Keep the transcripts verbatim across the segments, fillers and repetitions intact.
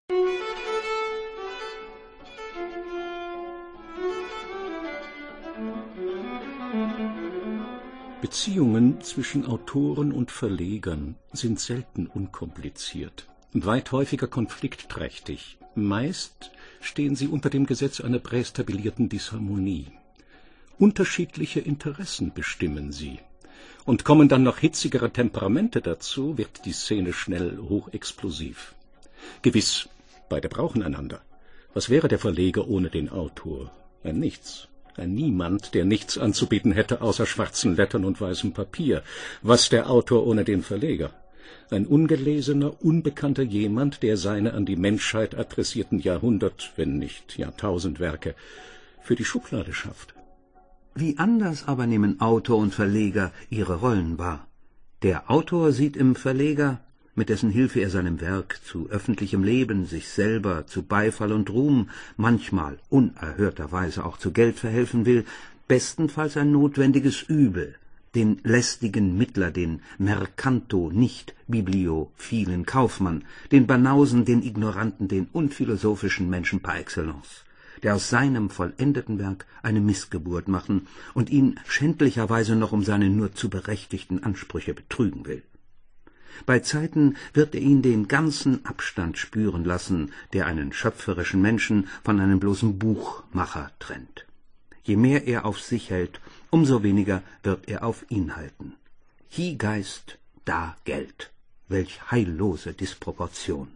Beziehungen zwischen Autoren und Verlegern sind selten unkompliziert und weit häufiger konfliktträchtig. Meist stehen sie unter dem Gesetz einer prästabilierten Disharmonie. Unterschiedliche Interessen bestimmen sie. Und kommen dann noch hitzigere Temperamente dazu, wird die Szene schnell hochexplosiv. Gewiss, beide brauchen einander. Was wäre der Verleger ohne den Autor? Ein Nichts. Ein Niemand, der nichts anzubieten hätte außer schwarzen Lettern und weißem Papier. Was der Autor ohne den Verleger? Ein ungelesener, unbekannter Jemand, der seine an die Menschheit adressierten Jahrhundert, wenn nicht Jahrtausendwerke, für die Schublade schafft. Wie anders aber nehmen Autor und Verleger ihre Rollen wahr. Der Autor sieht im Verleger, mit dessen Hilfe er seinem Werk zu öffentlichem Leben, sich selber zu Beifall und Ruhm, manchmal unerhörterweise auch zu Geld verhelfen will, bestenfalls ein notwendiges Übel, den lästigen Mittler, den Mercanto, nicht bibliophilen Kaufmann, den Banausen, den Ignoranten, den unphilosophischen Menschen par excellence, der aus seinem vollendeten Werk eine Missgeburt machen und ihn schändlicherweise noch um seine nur zu berechtigten Ansprüche betrügen will. Bei Zeiten wird er ihn den ganzen Abstand spüren lassen, der einen schöpferischen Menschen von einem bloßen Buchmacher trennt. Je mehr er auf sich hält, umso weniger wird er auf ihn halten. Hie Geist, da Geld. Welch heillose Disproportion.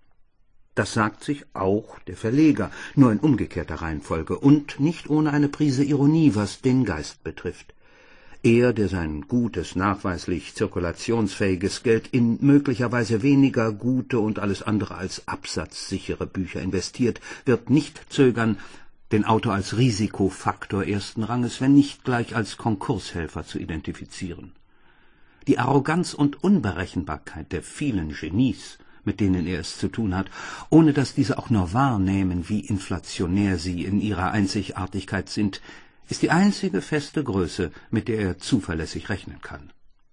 Das sagt sich auch der Verleger, nur in umgekehrter Reihenfolge und nicht ohne eine Prise Ironie, was den Geist betrifft. Er, der sein gutes, nachweislich zirkulationsfähiges Geld in möglicherweise weniger gute und alles andere als absatzsichere Bücher investiert, wird nicht zögern, den Autor als Risikofaktor ersten Ranges, wenn nicht gleich als Konkurshelfer zu identifizieren. Die Arroganz und Unberechenbarkeit der vielen Genies, mit denen er es zu tun hat, ohne dass diese auch nur wahrnehmen, wie inflationär sie in ihrer Einzigartigkeit sind, ist die einzige feste Größe, mit der er zuverlässig rechnen kann.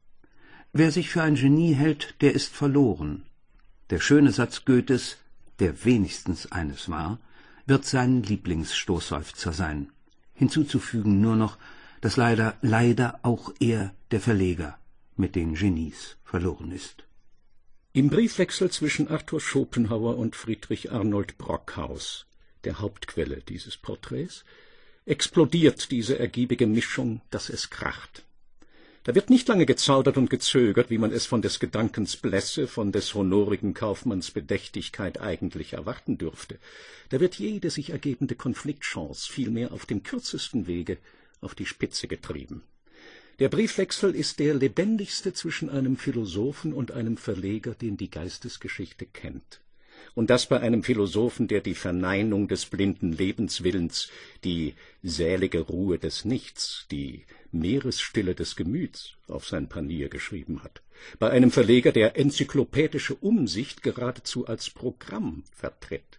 Wer sich für ein Genie hält, der ist verloren. Der schöne Satz Goethes, der wenigstens eines war, wird sein Lieblingsstoßseufzer sein. Hinzuzufügen nur noch, dass leider, leider auch er, der Verleger, mit den Genies verloren ist. Im Briefwechsel zwischen Arthur Schopenhauer und Friedrich Arnold Brockhaus, der Hauptquelle dieses Porträts, explodiert diese ergiebige Mischung, dass es kracht. Da wird nicht lange gezaudert und gezögert, wie man es von des Gedankens Blässe, von des honorigen Kaufmanns Bedächtigkeit eigentlich erwarten dürfte. Da wird jede sich ergebende Konfliktchance vielmehr auf dem kürzesten Wege auf die Spitze getrieben. Der Briefwechsel ist der lebendigste zwischen einem Philosophen und einem Verleger, den die Geistesgeschichte kennt. Und das bei einem Philosophen, der die Verneinung des blinden Lebenswillens, die sälige Ruhe des Nichts, die Meeresstille des Gemüts auf sein Panier geschrieben hat. Bei einem Verleger, der enzyklopädische Umsicht geradezu als Programm vertritt.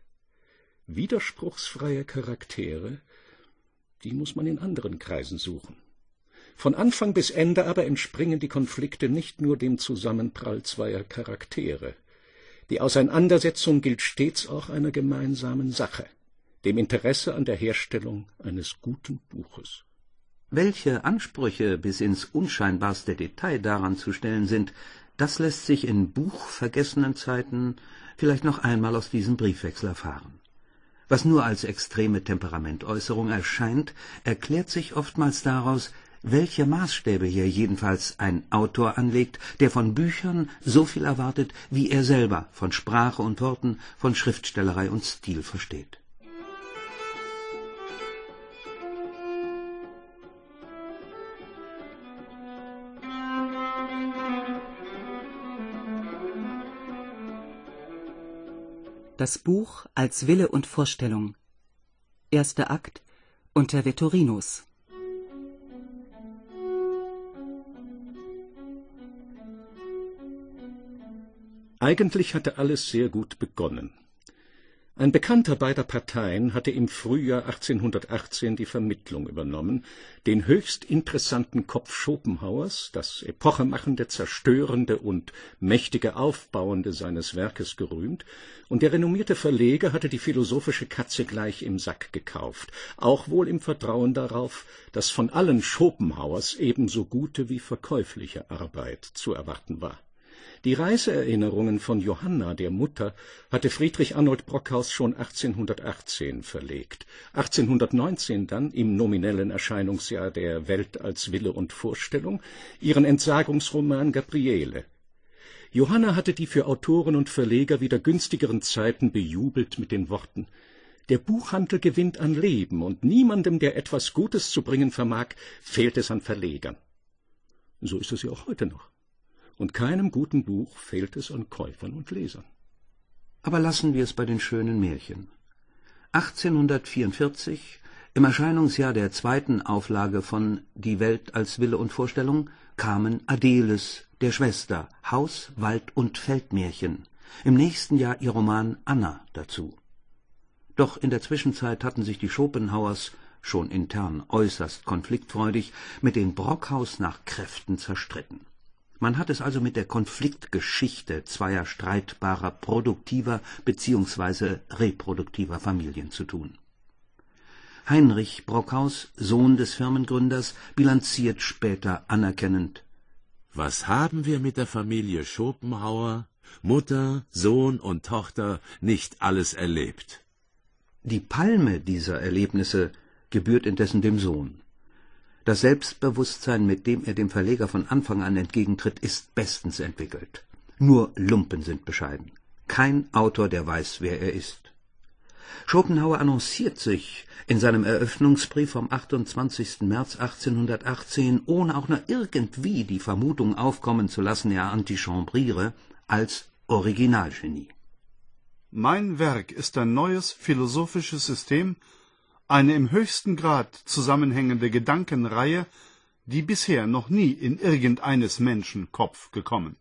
Widerspruchsfreie Charaktere, die muss man in anderen Kreisen suchen. Von Anfang bis Ende aber entspringen die Konflikte nicht nur dem Zusammenprall zweier Charaktere. Die Auseinandersetzung gilt stets auch einer gemeinsamen Sache, dem Interesse an der Herstellung eines guten Buches. Welche Ansprüche bis ins unscheinbarste Detail daran zu stellen sind, das lässt sich in buchvergessenen Zeiten vielleicht noch einmal aus diesem Briefwechsel erfahren. Was nur als extreme Temperamentäußerung erscheint, erklärt sich oftmals daraus, welche Maßstäbe hier jedenfalls ein Autor anlegt, der von Büchern so viel erwartet, wie er selber von Sprache und Worten, von Schriftstellerei und Stil versteht. Das Buch als Wille und Vorstellung. Erster Akt unter Vettorinus. Eigentlich hatte alles sehr gut begonnen. Ein Bekannter beider Parteien hatte im Frühjahr achtzehnhundertachtzehn die Vermittlung übernommen, den höchst interessanten Kopf Schopenhauers, das epochemachende, zerstörende und mächtige Aufbauende seines Werkes gerühmt, und der renommierte Verleger hatte die philosophische Katze gleich im Sack gekauft, auch wohl im Vertrauen darauf, dass von allen Schopenhauers ebenso gute wie verkäufliche Arbeit zu erwarten war. Die Reiseerinnerungen von Johanna, der Mutter, hatte Friedrich Arnold Brockhaus schon achtzehnhundertachtzehn verlegt, achtzehnhundertneunzehn dann, im nominellen Erscheinungsjahr der Welt als Wille und Vorstellung, ihren Entsagungsroman Gabriele. Johanna hatte die für Autoren und Verleger wieder günstigeren Zeiten bejubelt mit den Worten: »Der Buchhandel gewinnt an Leben, und niemandem, der etwas Gutes zu bringen vermag, fehlt es an Verlegern.« So ist es ja auch heute noch. Und keinem guten Buch fehlt es an Käufern und Lesern. Aber lassen wir es bei den schönen Märchen. achtzehnhundertvierundvierzig, im Erscheinungsjahr der zweiten Auflage von Die Welt als Wille und Vorstellung, kamen Adeles, der Schwester, Haus-, Wald- und Feldmärchen, im nächsten Jahr ihr Roman Anna dazu. Doch in der Zwischenzeit hatten sich die Schopenhauers, schon intern äußerst konfliktfreudig, mit den Brockhaus nach Kräften zerstritten. Man hat es also mit der Konfliktgeschichte zweier streitbarer produktiver bzw. reproduktiver Familien zu tun. Heinrich Brockhaus, Sohn des Firmengründers, bilanziert später anerkennend: Was haben wir mit der Familie Schopenhauer, Mutter, Sohn und Tochter, nicht alles erlebt? Die Palme dieser Erlebnisse gebührt indessen dem Sohn. Das Selbstbewusstsein, mit dem er dem Verleger von Anfang an entgegentritt, ist bestens entwickelt. Nur Lumpen sind bescheiden. Kein Autor, der weiß, wer er ist. Schopenhauer annonciert sich in seinem Eröffnungsbrief vom achtundzwanzigsten März achtzehnhundertachtzehn, ohne auch nur irgendwie die Vermutung aufkommen zu lassen, er antichambriere, als Originalgenie. Mein Werk ist ein neues philosophisches System, eine im höchsten Grad zusammenhängende Gedankenreihe, die bisher noch nie in irgendeines Menschen Kopf gekommen.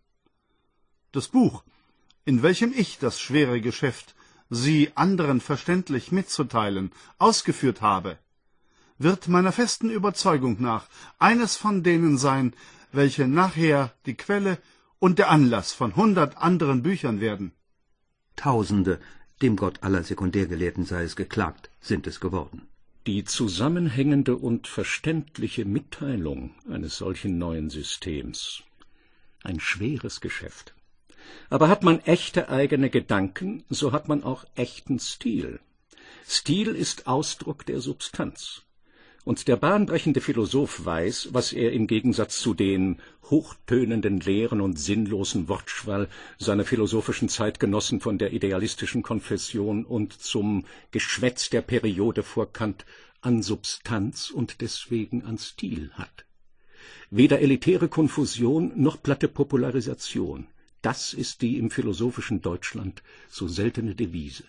Das Buch, in welchem ich das schwere Geschäft, sie anderen verständlich mitzuteilen, ausgeführt habe, wird meiner festen Überzeugung nach eines von denen sein, welche nachher die Quelle und der Anlass von hundert anderen Büchern werden. Tausende, dem Gott aller Sekundärgelehrten sei es geklagt, sind es geworden. Die zusammenhängende und verständliche Mitteilung eines solchen neuen Systems. Ein schweres Geschäft. Aber hat man echte eigene Gedanken, so hat man auch echten Stil. Stil ist Ausdruck der Substanz. Und der bahnbrechende Philosoph weiß, was er im Gegensatz zu den hochtönenden Lehren und sinnlosen Wortschwall seiner philosophischen Zeitgenossen von der idealistischen Konfession und zum Geschwätz der Periode vor Kant an Substanz und deswegen an Stil hat. Weder elitäre Konfusion noch platte Popularisation. Das ist die im philosophischen Deutschland so seltene Devise.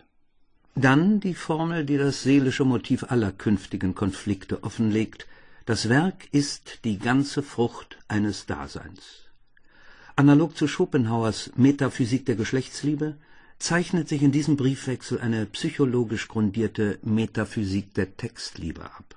Dann die Formel, die das seelische Motiv aller künftigen Konflikte offenlegt: Das Werk ist die ganze Frucht eines Daseins. Analog zu Schopenhauers Metaphysik der Geschlechtsliebe zeichnet sich in diesem Briefwechsel eine psychologisch grundierte Metaphysik der Textliebe ab.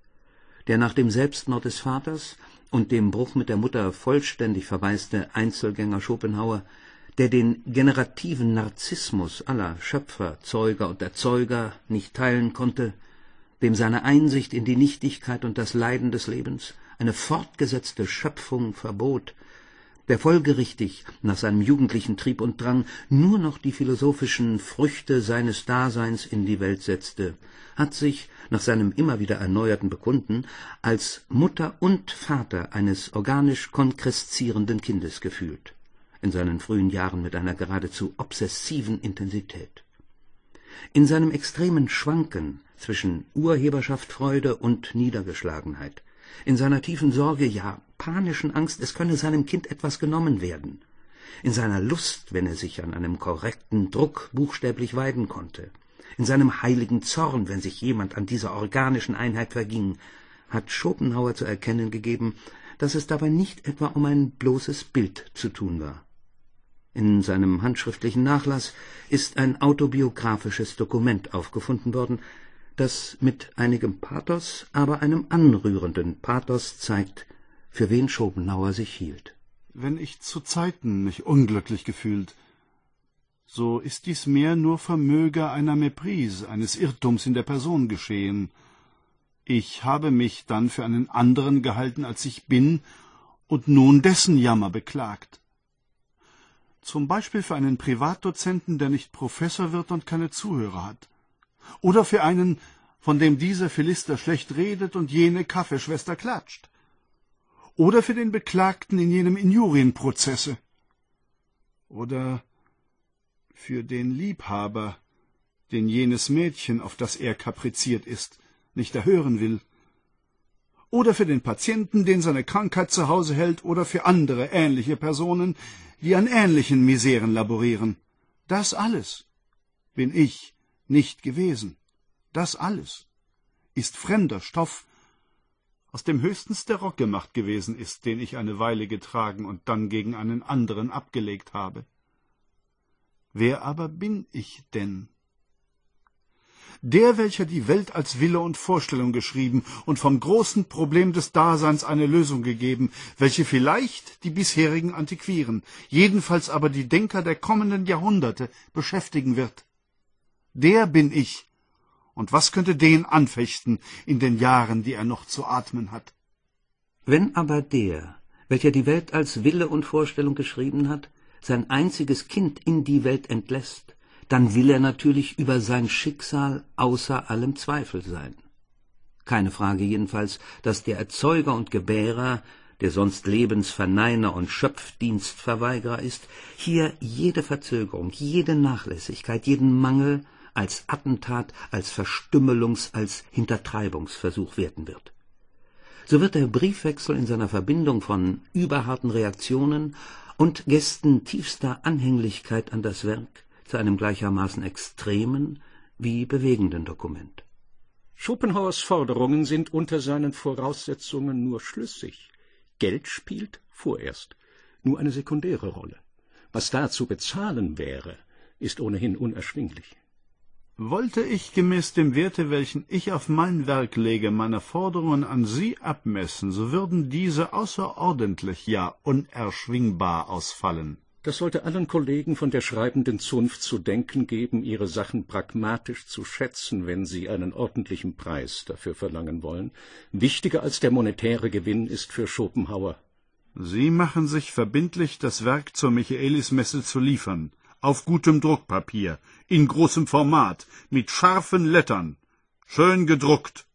Der nach dem Selbstmord des Vaters und dem Bruch mit der Mutter vollständig verwaiste Einzelgänger Schopenhauer, der den generativen Narzissmus aller Schöpfer, Zeuger und Erzeuger nicht teilen konnte, dem seine Einsicht in die Nichtigkeit und das Leiden des Lebens eine fortgesetzte Schöpfung verbot, der folgerichtig nach seinem jugendlichen Trieb und Drang nur noch die philosophischen Früchte seines Daseins in die Welt setzte, hat sich nach seinem immer wieder erneuerten Bekunden als Mutter und Vater eines organisch konkreszierenden Kindes gefühlt, in seinen frühen Jahren mit einer geradezu obsessiven Intensität. In seinem extremen Schwanken zwischen Urheberschaftfreude und Niedergeschlagenheit, in seiner tiefen Sorge, ja panischen Angst, es könne seinem Kind etwas genommen werden, in seiner Lust, wenn er sich an einem korrekten Druck buchstäblich weiden konnte, in seinem heiligen Zorn, wenn sich jemand an dieser organischen Einheit verging, hat Schopenhauer zu erkennen gegeben, dass es dabei nicht etwa um ein bloßes Bild zu tun war. In seinem handschriftlichen Nachlass ist ein autobiografisches Dokument aufgefunden worden, das mit einigem Pathos, aber einem anrührenden Pathos zeigt, für wen Schopenhauer sich hielt. Wenn ich zu Zeiten mich unglücklich gefühlt, so ist dies mehr nur Vermöge einer Méprise, eines Irrtums in der Person geschehen. Ich habe mich dann für einen anderen gehalten, als ich bin, und nun dessen Jammer beklagt. Zum Beispiel für einen Privatdozenten, der nicht Professor wird und keine Zuhörer hat. Oder für einen, von dem dieser Philister schlecht redet und jene Kaffeeschwester klatscht. Oder für den Beklagten in jenem Injurienprozesse. Oder für den Liebhaber, den jenes Mädchen, auf das er kapriziert ist, nicht erhören will. Oder für den Patienten, den seine Krankheit zu Hause hält, oder für andere ähnliche Personen, die an ähnlichen Miseren laborieren. Das alles bin ich nicht gewesen. Das alles ist fremder Stoff, aus dem höchstens der Rock gemacht gewesen ist, den ich eine Weile getragen und dann gegen einen anderen abgelegt habe. Wer aber bin ich denn? Der, welcher die Welt als Wille und Vorstellung geschrieben und vom großen Problem des Daseins eine Lösung gegeben, welche vielleicht die bisherigen antiquieren, jedenfalls aber die Denker der kommenden Jahrhunderte beschäftigen wird. Der bin ich. Und was könnte den anfechten in den Jahren, die er noch zu atmen hat? Wenn aber der, welcher die Welt als Wille und Vorstellung geschrieben hat, sein einziges Kind in die Welt entlässt, dann will er natürlich über sein Schicksal außer allem Zweifel sein. Keine Frage jedenfalls, dass der Erzeuger und Gebärer, der sonst Lebensverneiner und Schöpfdienstverweigerer ist, hier jede Verzögerung, jede Nachlässigkeit, jeden Mangel als Attentat, als Verstümmelungs-, als Hintertreibungsversuch werten wird. So wird der Briefwechsel in seiner Verbindung von überharten Reaktionen und Gesten tiefster Anhänglichkeit an das Werk zu einem gleichermaßen extremen wie bewegenden Dokument. Schopenhauers Forderungen sind unter seinen Voraussetzungen nur schlüssig. Geld spielt vorerst nur eine sekundäre Rolle. Was da zu bezahlen wäre, ist ohnehin unerschwinglich. Wollte ich gemäß dem Werte, welchen ich auf mein Werk lege, meine Forderungen an Sie abmessen, so würden diese außerordentlich, ja unerschwingbar ausfallen. Das sollte allen Kollegen von der schreibenden Zunft zu denken geben, ihre Sachen pragmatisch zu schätzen, wenn sie einen ordentlichen Preis dafür verlangen wollen. Wichtiger als der monetäre Gewinn ist für Schopenhauer: Sie machen sich verbindlich, das Werk zur Michaelismesse zu liefern, auf gutem Druckpapier, in großem Format, mit scharfen Lettern, schön gedruckt.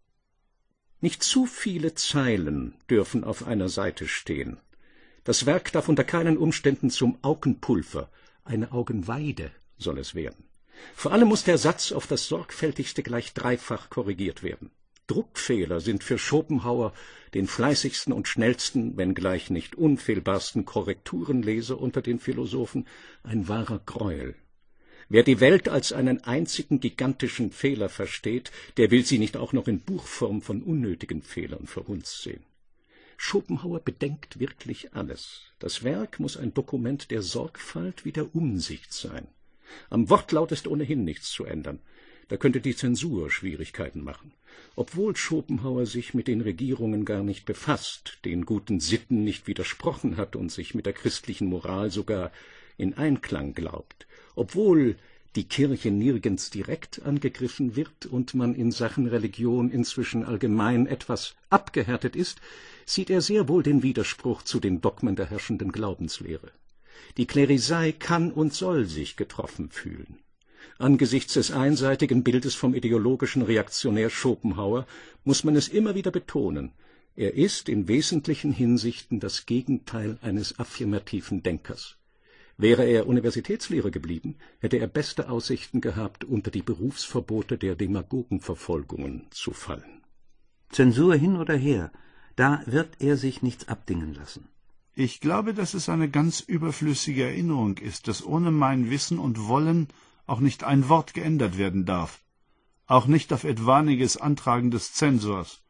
Nicht zu viele Zeilen dürfen auf einer Seite stehen. Das Werk darf unter keinen Umständen zum Augenpulver, eine Augenweide soll es werden. Vor allem muss der Satz auf das Sorgfältigste gleich dreifach korrigiert werden. Druckfehler sind für Schopenhauer, den fleißigsten und schnellsten, wenngleich nicht unfehlbarsten Korrekturenleser unter den Philosophen, ein wahrer Greuel. Wer die Welt als einen einzigen gigantischen Fehler versteht, der will sie nicht auch noch in Buchform von unnötigen Fehlern verhunzt sehen. Schopenhauer bedenkt wirklich alles. Das Werk muss ein Dokument der Sorgfalt wie der Umsicht sein. Am Wortlaut ist ohnehin nichts zu ändern. Da könnte die Zensur Schwierigkeiten machen. Obwohl Schopenhauer sich mit den Regierungen gar nicht befasst, den guten Sitten nicht widersprochen hat und sich mit der christlichen Moral sogar in Einklang glaubt, obwohl die Kirche nirgends direkt angegriffen wird und man in Sachen Religion inzwischen allgemein etwas abgehärtet ist, sieht er sehr wohl den Widerspruch zu den Dogmen der herrschenden Glaubenslehre. Die Klerisei kann und soll sich getroffen fühlen. Angesichts des einseitigen Bildes vom ideologischen Reaktionär Schopenhauer muss man es immer wieder betonen: Er ist in wesentlichen Hinsichten das Gegenteil eines affirmativen Denkers. Wäre er Universitätslehrer geblieben, hätte er beste Aussichten gehabt, unter die Berufsverbote der Demagogenverfolgungen zu fallen. Zensur hin oder her, da wird er sich nichts abdingen lassen. Ich glaube, dass es eine ganz überflüssige Erinnerung ist, dass ohne mein Wissen und Wollen auch nicht ein Wort geändert werden darf, auch nicht auf etwaniges Antragen des Zensors.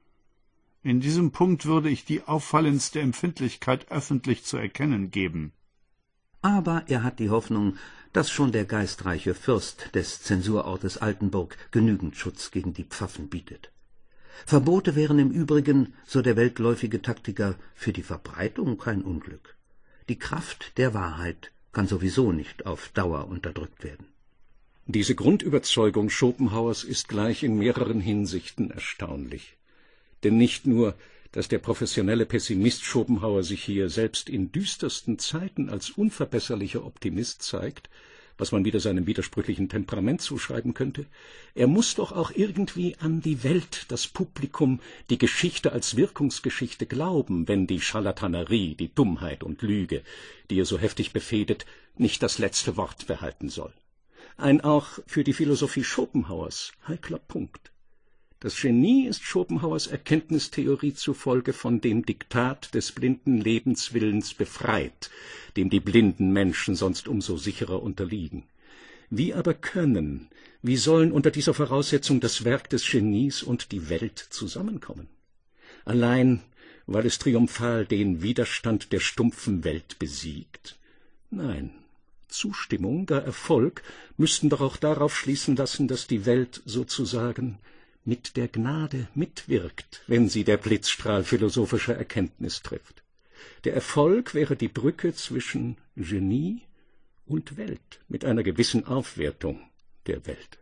In diesem Punkt würde ich die auffallendste Empfindlichkeit öffentlich zu erkennen geben. aber er hat die Hoffnung, dass schon der geistreiche Fürst des Zensurortes Altenburg genügend Schutz gegen die Pfaffen bietet. Verbote wären im Übrigen, so der weltläufige Taktiker, für die Verbreitung kein Unglück. Die Kraft der Wahrheit kann sowieso nicht auf Dauer unterdrückt werden. Diese Grundüberzeugung Schopenhauers ist gleich in mehreren Hinsichten erstaunlich. Denn nicht nur, dass der professionelle Pessimist Schopenhauer sich hier selbst in düstersten Zeiten als unverbesserlicher Optimist zeigt, was man wieder seinem widersprüchlichen Temperament zuschreiben könnte, er muss doch auch irgendwie an die Welt, das Publikum, die Geschichte als Wirkungsgeschichte glauben, wenn die Scharlatanerie, die Dummheit und Lüge, die er so heftig befehdet, nicht das letzte Wort behalten soll. Ein auch für die Philosophie Schopenhauers heikler Punkt. Das Genie ist Schopenhauers Erkenntnistheorie zufolge von dem Diktat des blinden Lebenswillens befreit, dem die blinden Menschen sonst umso sicherer unterliegen. Wie aber können, wie sollen unter dieser Voraussetzung das Werk des Genies und die Welt zusammenkommen? Allein, weil es triumphal den Widerstand der stumpfen Welt besiegt? Nein. Zustimmung, gar Erfolg, müssten doch auch darauf schließen lassen, dass die Welt sozusagen mit der Gnade mitwirkt, wenn sie der Blitzstrahl philosophischer Erkenntnis trifft. Der Erfolg wäre die Brücke zwischen Genie und Welt, mit einer gewissen Aufwertung der Welt.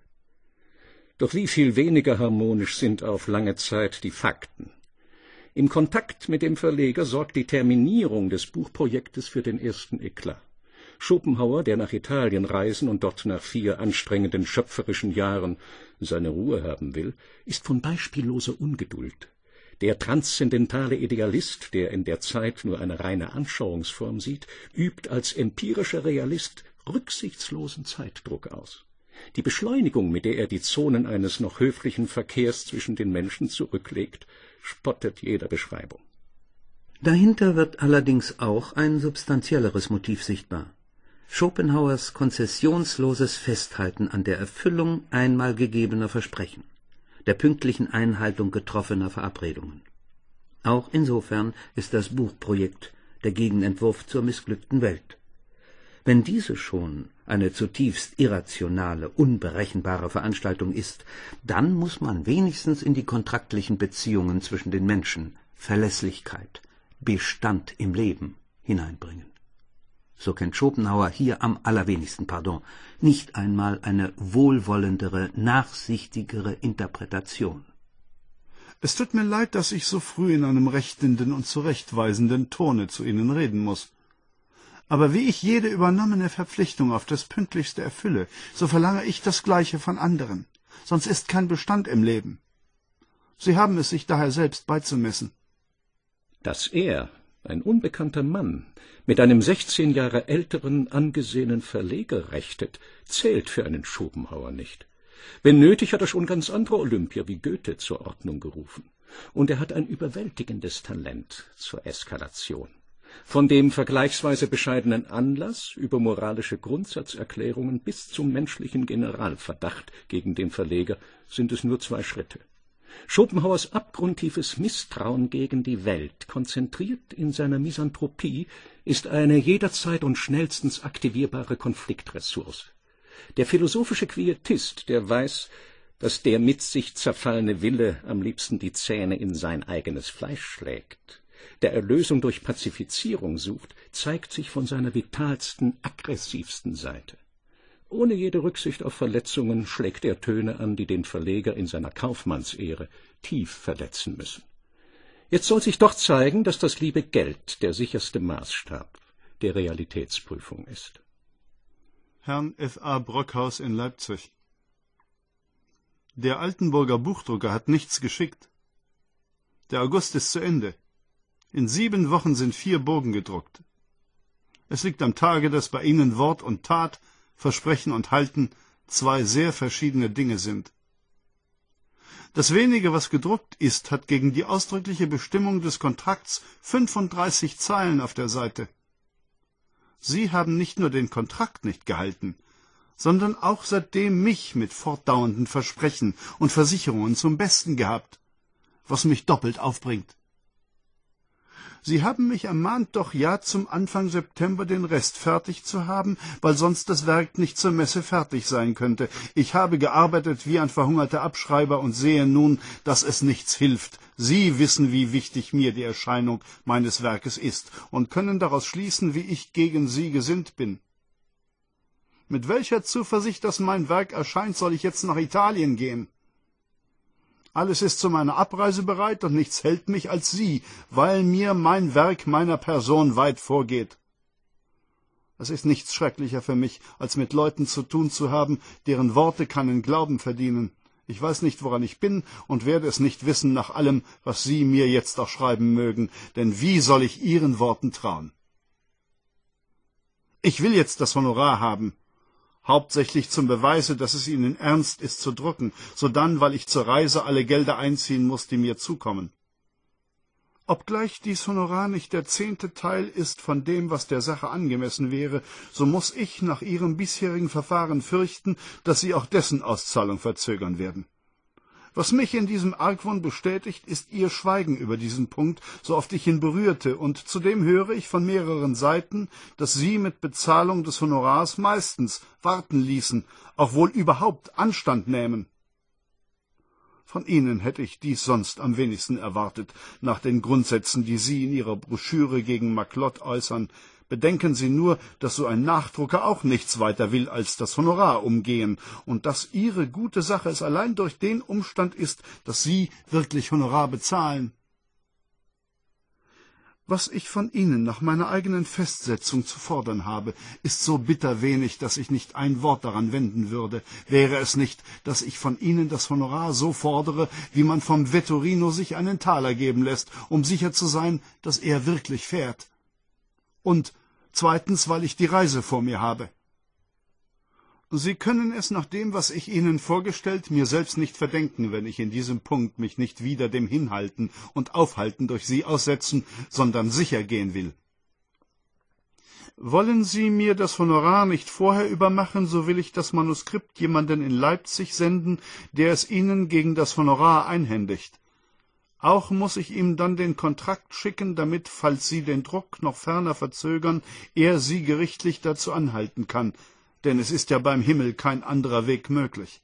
Doch wie viel weniger harmonisch sind auf lange Zeit die Fakten. Im Kontakt mit dem Verleger sorgt die Terminierung des Buchprojektes für den ersten Eklat. Schopenhauer, der nach Italien reisen und dort nach vier anstrengenden schöpferischen Jahren seine Ruhe haben will, ist von beispielloser Ungeduld. Der transzendentale Idealist, der in der Zeit nur eine reine Anschauungsform sieht, übt als empirischer Realist rücksichtslosen Zeitdruck aus. Die Beschleunigung, mit der er die Zonen eines noch höflichen Verkehrs zwischen den Menschen zurücklegt, spottet jeder Beschreibung. Dahinter wird allerdings auch ein substanzielleres Motiv sichtbar. Schopenhauers konzessionsloses Festhalten an der Erfüllung einmal gegebener Versprechen, der pünktlichen Einhaltung getroffener Verabredungen. Auch insofern ist das Buchprojekt der Gegenentwurf zur missglückten Welt. Wenn diese schon eine zutiefst irrationale, unberechenbare Veranstaltung ist, dann muss man wenigstens in die kontraktlichen Beziehungen zwischen den Menschen Verlässlichkeit, Bestand im Leben hineinbringen. So kennt Schopenhauer hier am allerwenigsten, pardon, nicht einmal eine wohlwollendere, nachsichtigere Interpretation. Es tut mir leid, dass ich so früh in einem rechtenden und zurechtweisenden Tone zu Ihnen reden muss. Aber wie ich jede übernommene Verpflichtung auf das Pünktlichste erfülle, so verlange ich das Gleiche von anderen. Sonst ist kein Bestand im Leben. Sie haben es sich daher selbst beizumessen. Dass er, ein unbekannter Mann, mit einem sechzehn Jahre älteren, angesehenen Verleger rechtet, zählt für einen Schopenhauer nicht. Wenn nötig, hat er schon ganz andere Olympier wie Goethe zur Ordnung gerufen. Und er hat ein überwältigendes Talent zur Eskalation. Von dem vergleichsweise bescheidenen Anlass über moralische Grundsatzerklärungen bis zum menschlichen Generalverdacht gegen den Verleger sind es nur zwei Schritte. Schopenhauers abgrundtiefes Misstrauen gegen die Welt, konzentriert in seiner Misanthropie, ist eine jederzeit und schnellstens aktivierbare Konfliktressource. Der philosophische Quietist, der weiß, dass der mit sich zerfallene Wille am liebsten die Zähne in sein eigenes Fleisch schlägt, der Erlösung durch Pazifizierung sucht, zeigt sich von seiner vitalsten, aggressivsten Seite. Ohne jede Rücksicht auf Verletzungen schlägt er Töne an, die den Verleger in seiner Kaufmannsehre tief verletzen müssen. Jetzt soll sich doch zeigen, dass das liebe Geld der sicherste Maßstab der Realitätsprüfung ist. Herrn F A Brockhaus in Leipzig. Der Altenburger Buchdrucker hat nichts geschickt. Der August ist zu Ende. In sieben Wochen sind vier Bogen gedruckt. Es liegt am Tage, dass bei Ihnen Wort und Tat, Versprechen und Halten zwei sehr verschiedene Dinge sind. Das wenige, was gedruckt ist, hat gegen die ausdrückliche Bestimmung des Kontrakts fünfunddreißig Zeilen auf der Seite. Sie haben nicht nur den Kontrakt nicht gehalten, sondern auch seitdem mich mit fortdauernden Versprechen und Versicherungen zum Besten gehabt, was mich doppelt aufbringt. Sie haben mich ermahnt, doch ja zum Anfang September den Rest fertig zu haben, weil sonst das Werk nicht zur Messe fertig sein könnte. Ich habe gearbeitet wie ein verhungerter Abschreiber und sehe nun, dass es nichts hilft. Sie wissen, wie wichtig mir die Erscheinung meines Werkes ist und können daraus schließen, wie ich gegen Sie gesinnt bin. Mit welcher Zuversicht, dass mein Werk erscheint, soll ich jetzt nach Italien gehen? Alles ist zu meiner Abreise bereit und nichts hält mich als Sie, weil mir mein Werk meiner Person weit vorgeht. Es ist nichts schrecklicher für mich, als mit Leuten zu tun zu haben, deren Worte keinen Glauben verdienen. Ich weiß nicht, woran ich bin und werde es nicht wissen nach allem, was Sie mir jetzt auch schreiben mögen, denn wie soll ich Ihren Worten trauen? Ich will jetzt das Honorar haben. Hauptsächlich zum Beweise, dass es Ihnen ernst ist zu drucken, sodann, weil ich zur Reise alle Gelder einziehen muss, die mir zukommen. Obgleich dies Honorar nicht der zehnte Teil ist von dem, was der Sache angemessen wäre, so muß ich nach Ihrem bisherigen Verfahren fürchten, dass Sie auch dessen Auszahlung verzögern werden. Was mich in diesem Argwohn bestätigt, ist Ihr Schweigen über diesen Punkt, so oft ich ihn berührte, und zudem höre ich von mehreren Seiten, dass Sie mit Bezahlung des Honorars meistens warten ließen, auch wohl überhaupt Anstand nähmen. Von Ihnen hätte ich dies sonst am wenigsten erwartet, nach den Grundsätzen, die Sie in Ihrer Broschüre gegen Maclot äußern. Bedenken Sie nur, dass so ein Nachdrucker auch nichts weiter will, als das Honorar umgehen, und dass Ihre gute Sache es allein durch den Umstand ist, dass Sie wirklich Honorar bezahlen. Was ich von Ihnen nach meiner eigenen Festsetzung zu fordern habe, ist so bitter wenig, dass ich nicht ein Wort daran wenden würde, wäre es nicht, dass ich von Ihnen das Honorar so fordere, wie man vom Vetturino sich einen Taler geben lässt, um sicher zu sein, dass er wirklich fährt. Und zweitens, weil ich die Reise vor mir habe. Sie können es nach dem, was ich Ihnen vorgestellt, mir selbst nicht verdenken, wenn ich in diesem Punkt mich nicht wieder dem Hinhalten und Aufhalten durch Sie aussetzen, sondern sicher gehen will. Wollen Sie mir das Honorar nicht vorher übermachen, so will ich das Manuskript jemanden in Leipzig senden, der es Ihnen gegen das Honorar einhändigt. Auch muß ich ihm dann den Kontrakt schicken, damit, falls Sie den Druck noch ferner verzögern, er Sie gerichtlich dazu anhalten kann, denn es ist ja beim Himmel kein anderer Weg möglich.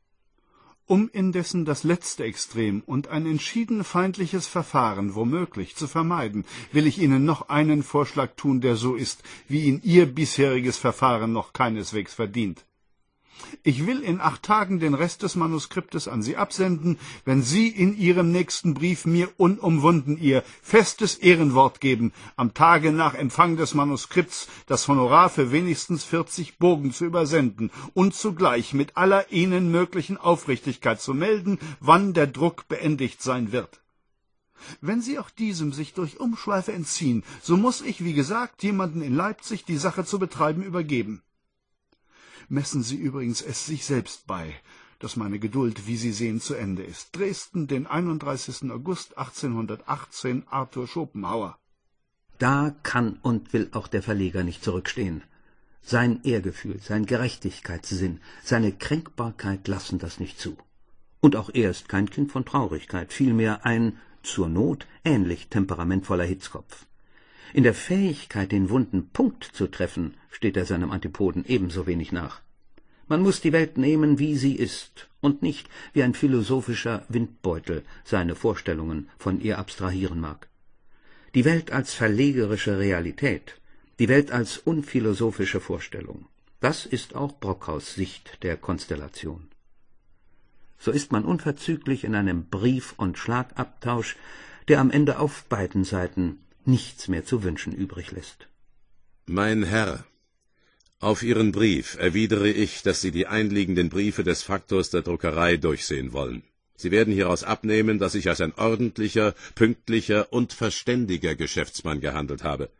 Um indessen das letzte Extrem und ein entschieden feindliches Verfahren womöglich zu vermeiden, will ich Ihnen noch einen Vorschlag tun, der so ist, wie ihn Ihr bisheriges Verfahren noch keineswegs verdient. Ich will in acht Tagen den Rest des Manuskriptes an Sie absenden, wenn Sie in Ihrem nächsten Brief mir unumwunden Ihr festes Ehrenwort geben, am Tage nach Empfang des Manuskripts das Honorar für wenigstens vierzig Bogen zu übersenden und zugleich mit aller Ihnen möglichen Aufrichtigkeit zu melden, wann der Druck beendigt sein wird. Wenn Sie auch diesem sich durch Umschweife entziehen, so muß ich, wie gesagt, jemanden in Leipzig die Sache zu betreiben übergeben. Messen Sie übrigens es sich selbst bei, dass meine Geduld, wie Sie sehen, zu Ende ist. Dresden, den einunddreißigsten August achtzehnhundertachtzehn, Arthur Schopenhauer. Da kann und will auch der Verleger nicht zurückstehen. Sein Ehrgefühl, sein Gerechtigkeitssinn, seine Kränkbarkeit lassen das nicht zu. Und auch er ist kein Kind von Traurigkeit, vielmehr ein, zur Not, ähnlich temperamentvoller Hitzkopf. In der Fähigkeit, den wunden Punkt zu treffen, steht er seinem Antipoden ebenso wenig nach. Man muß die Welt nehmen, wie sie ist, und nicht, wie ein philosophischer Windbeutel seine Vorstellungen von ihr abstrahieren mag. Die Welt als verlegerische Realität, die Welt als unphilosophische Vorstellung, das ist auch Brockhaus' Sicht der Konstellation. So ist man unverzüglich in einem Brief- und Schlagabtausch, der am Ende auf beiden Seiten nichts mehr zu wünschen übrig lässt. Mein Herr, auf Ihren Brief erwidere ich, dass Sie die einliegenden Briefe des Faktors der Druckerei durchsehen wollen. Sie werden hieraus abnehmen, dass ich als ein ordentlicher, pünktlicher und verständiger Geschäftsmann gehandelt habe.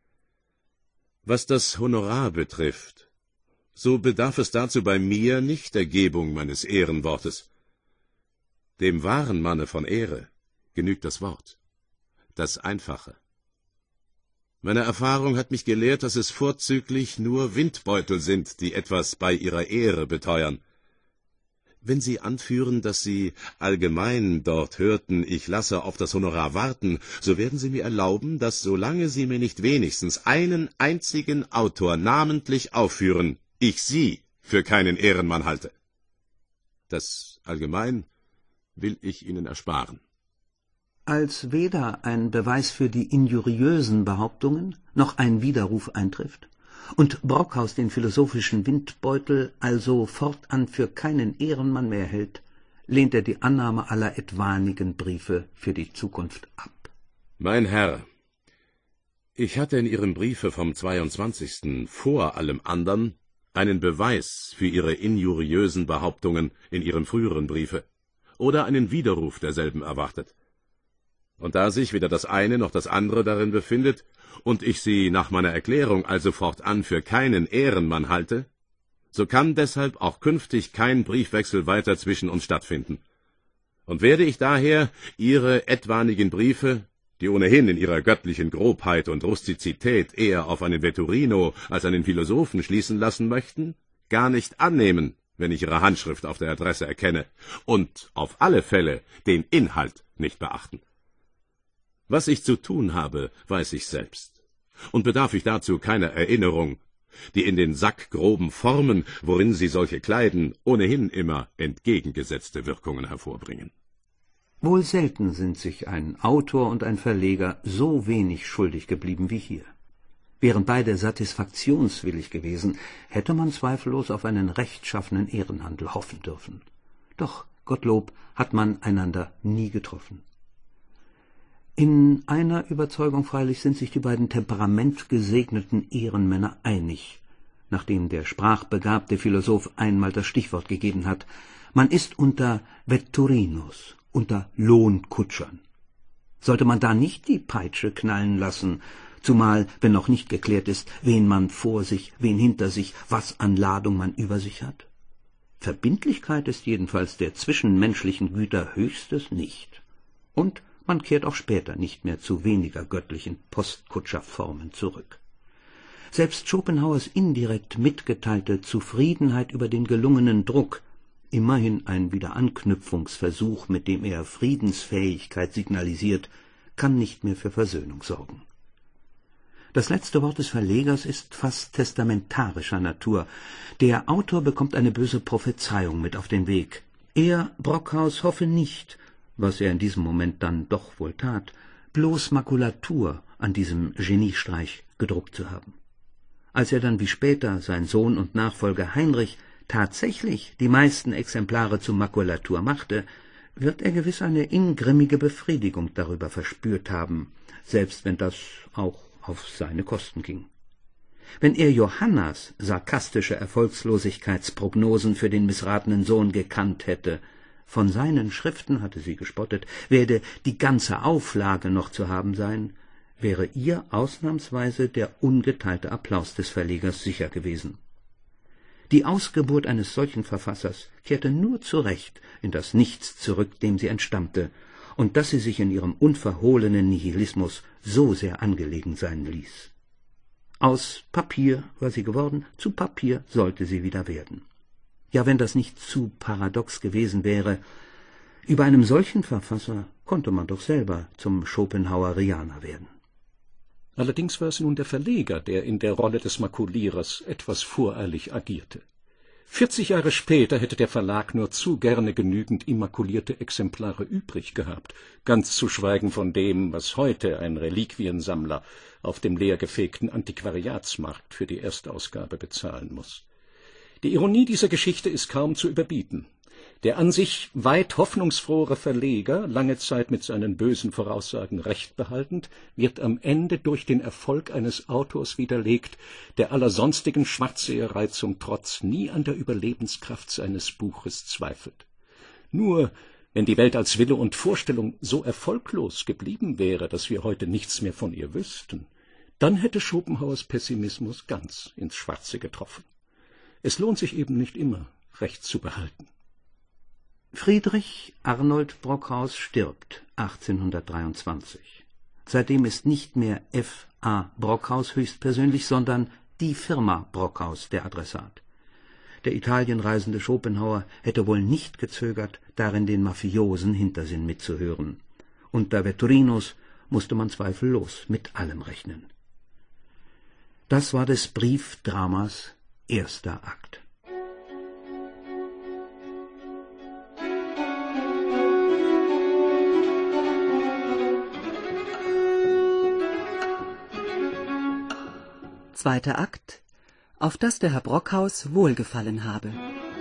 Was das Honorar betrifft, so bedarf es dazu bei mir nicht der Gebung meines Ehrenwortes. Dem wahren Manne von Ehre genügt das Wort, das Einfache. Meine Erfahrung hat mich gelehrt, dass es vorzüglich nur Windbeutel sind, die etwas bei ihrer Ehre beteuern. Wenn Sie anführen, dass Sie allgemein dort hörten, ich lasse auf das Honorar warten, so werden Sie mir erlauben, dass solange Sie mir nicht wenigstens einen einzigen Autor namentlich aufführen, ich Sie für keinen Ehrenmann halte. Das allgemein will ich Ihnen ersparen. Als weder ein Beweis für die injuriösen Behauptungen noch ein Widerruf eintrifft und Brockhaus den philosophischen Windbeutel also fortan für keinen Ehrenmann mehr hält, lehnt er die Annahme aller etwanigen Briefe für die Zukunft ab. Mein Herr, ich hatte in Ihrem Briefe vom zweiundzwanzigsten vor allem andern einen Beweis für Ihre injuriösen Behauptungen in Ihrem früheren Briefe oder einen Widerruf derselben erwartet. Und da sich weder das eine noch das andere darin befindet und ich Sie nach meiner Erklärung also fortan für keinen Ehrenmann halte, so kann deshalb auch künftig kein Briefwechsel weiter zwischen uns stattfinden. Und werde ich daher Ihre etwanigen Briefe, die ohnehin in ihrer göttlichen Grobheit und Rustizität eher auf einen Vetturino als einen Philosophen schließen lassen möchten, gar nicht annehmen, wenn ich Ihre Handschrift auf der Adresse erkenne, und auf alle Fälle den Inhalt nicht beachten. Was ich zu tun habe, weiß ich selbst, und bedarf ich dazu keiner Erinnerung, die in den sackgroben Formen, worin sie solche kleiden, ohnehin immer entgegengesetzte Wirkungen hervorbringen. Wohl selten sind sich ein Autor und ein Verleger so wenig schuldig geblieben wie hier. Wären beide satisfaktionswillig gewesen, hätte man zweifellos auf einen rechtschaffenen Ehrenhandel hoffen dürfen. Doch, Gottlob, hat man einander nie getroffen. In einer Überzeugung freilich sind sich die beiden temperamentgesegneten Ehrenmänner einig, nachdem der sprachbegabte Philosoph einmal das Stichwort gegeben hat: Man ist unter Vetturinos, unter Lohnkutschern. Sollte man da nicht die Peitsche knallen lassen, zumal, wenn noch nicht geklärt ist, wen man vor sich, wen hinter sich, was an Ladung man über sich hat? Verbindlichkeit ist jedenfalls der zwischenmenschlichen Güter höchstes nicht. Und man kehrt auch später nicht mehr zu weniger göttlichen Postkutscherformen zurück. Selbst Schopenhauers indirekt mitgeteilte Zufriedenheit über den gelungenen Druck, immerhin ein Wiederanknüpfungsversuch, mit dem er Friedensfähigkeit signalisiert, kann nicht mehr für Versöhnung sorgen. Das letzte Wort des Verlegers ist fast testamentarischer Natur. Der Autor bekommt eine böse Prophezeiung mit auf den Weg. Er, Brockhaus, hoffe nicht, was er in diesem Moment dann doch wohl tat, bloß Makulatur an diesem Geniestreich gedruckt zu haben. Als er dann wie später sein Sohn und Nachfolger Heinrich tatsächlich die meisten Exemplare zu Makulatur machte, wird er gewiss eine ingrimmige Befriedigung darüber verspürt haben, selbst wenn das auch auf seine Kosten ging. Wenn er Johannas sarkastische Erfolgslosigkeitsprognosen für den missratenen Sohn gekannt hätte, von seinen Schriften, hatte sie gespottet, werde die ganze Auflage noch zu haben sein, wäre ihr ausnahmsweise der ungeteilte Applaus des Verlegers sicher gewesen. Die Ausgeburt eines solchen Verfassers kehrte nur zurecht in das Nichts zurück, dem sie entstammte, und das sie sich in ihrem unverhohlenen Nihilismus so sehr angelegen sein ließ. Aus Papier war sie geworden, zu Papier sollte sie wieder werden. Ja, wenn das nicht zu paradox gewesen wäre, über einem solchen Verfasser konnte man doch selber zum Schopenhauerianer werden. Allerdings war es nun der Verleger, der in der Rolle des Makulierers etwas voreilig agierte. Vierzig Jahre später hätte der Verlag nur zu gerne genügend immakulierte Exemplare übrig gehabt, ganz zu schweigen von dem, was heute ein Reliquiensammler auf dem leergefegten Antiquariatsmarkt für die Erstausgabe bezahlen muss. Die Ironie dieser Geschichte ist kaum zu überbieten. Der an sich weit hoffnungsfrohere Verleger, lange Zeit mit seinen bösen Voraussagen recht behaltend, wird am Ende durch den Erfolg eines Autors widerlegt, der aller sonstigen Schwarzseherei zum Trotz nie an der Überlebenskraft seines Buches zweifelt. Nur, wenn die Welt als Wille und Vorstellung so erfolglos geblieben wäre, dass wir heute nichts mehr von ihr wüssten, dann hätte Schopenhauers Pessimismus ganz ins Schwarze getroffen. Es lohnt sich eben nicht immer, Recht zu behalten. Friedrich Arnold Brockhaus stirbt achtzehnhundertdreiundzwanzig. Seitdem ist nicht mehr F A Brockhaus höchstpersönlich, sondern die Firma Brockhaus der Adressat. Der italienreisende Schopenhauer hätte wohl nicht gezögert, darin den mafiosen Hintersinn mitzuhören. Unter Vettorinos musste man zweifellos mit allem rechnen. Das war des Briefdramas erster Akt. Zweiter Akt, auf das der Herr Brockhaus wohlgefallen habe.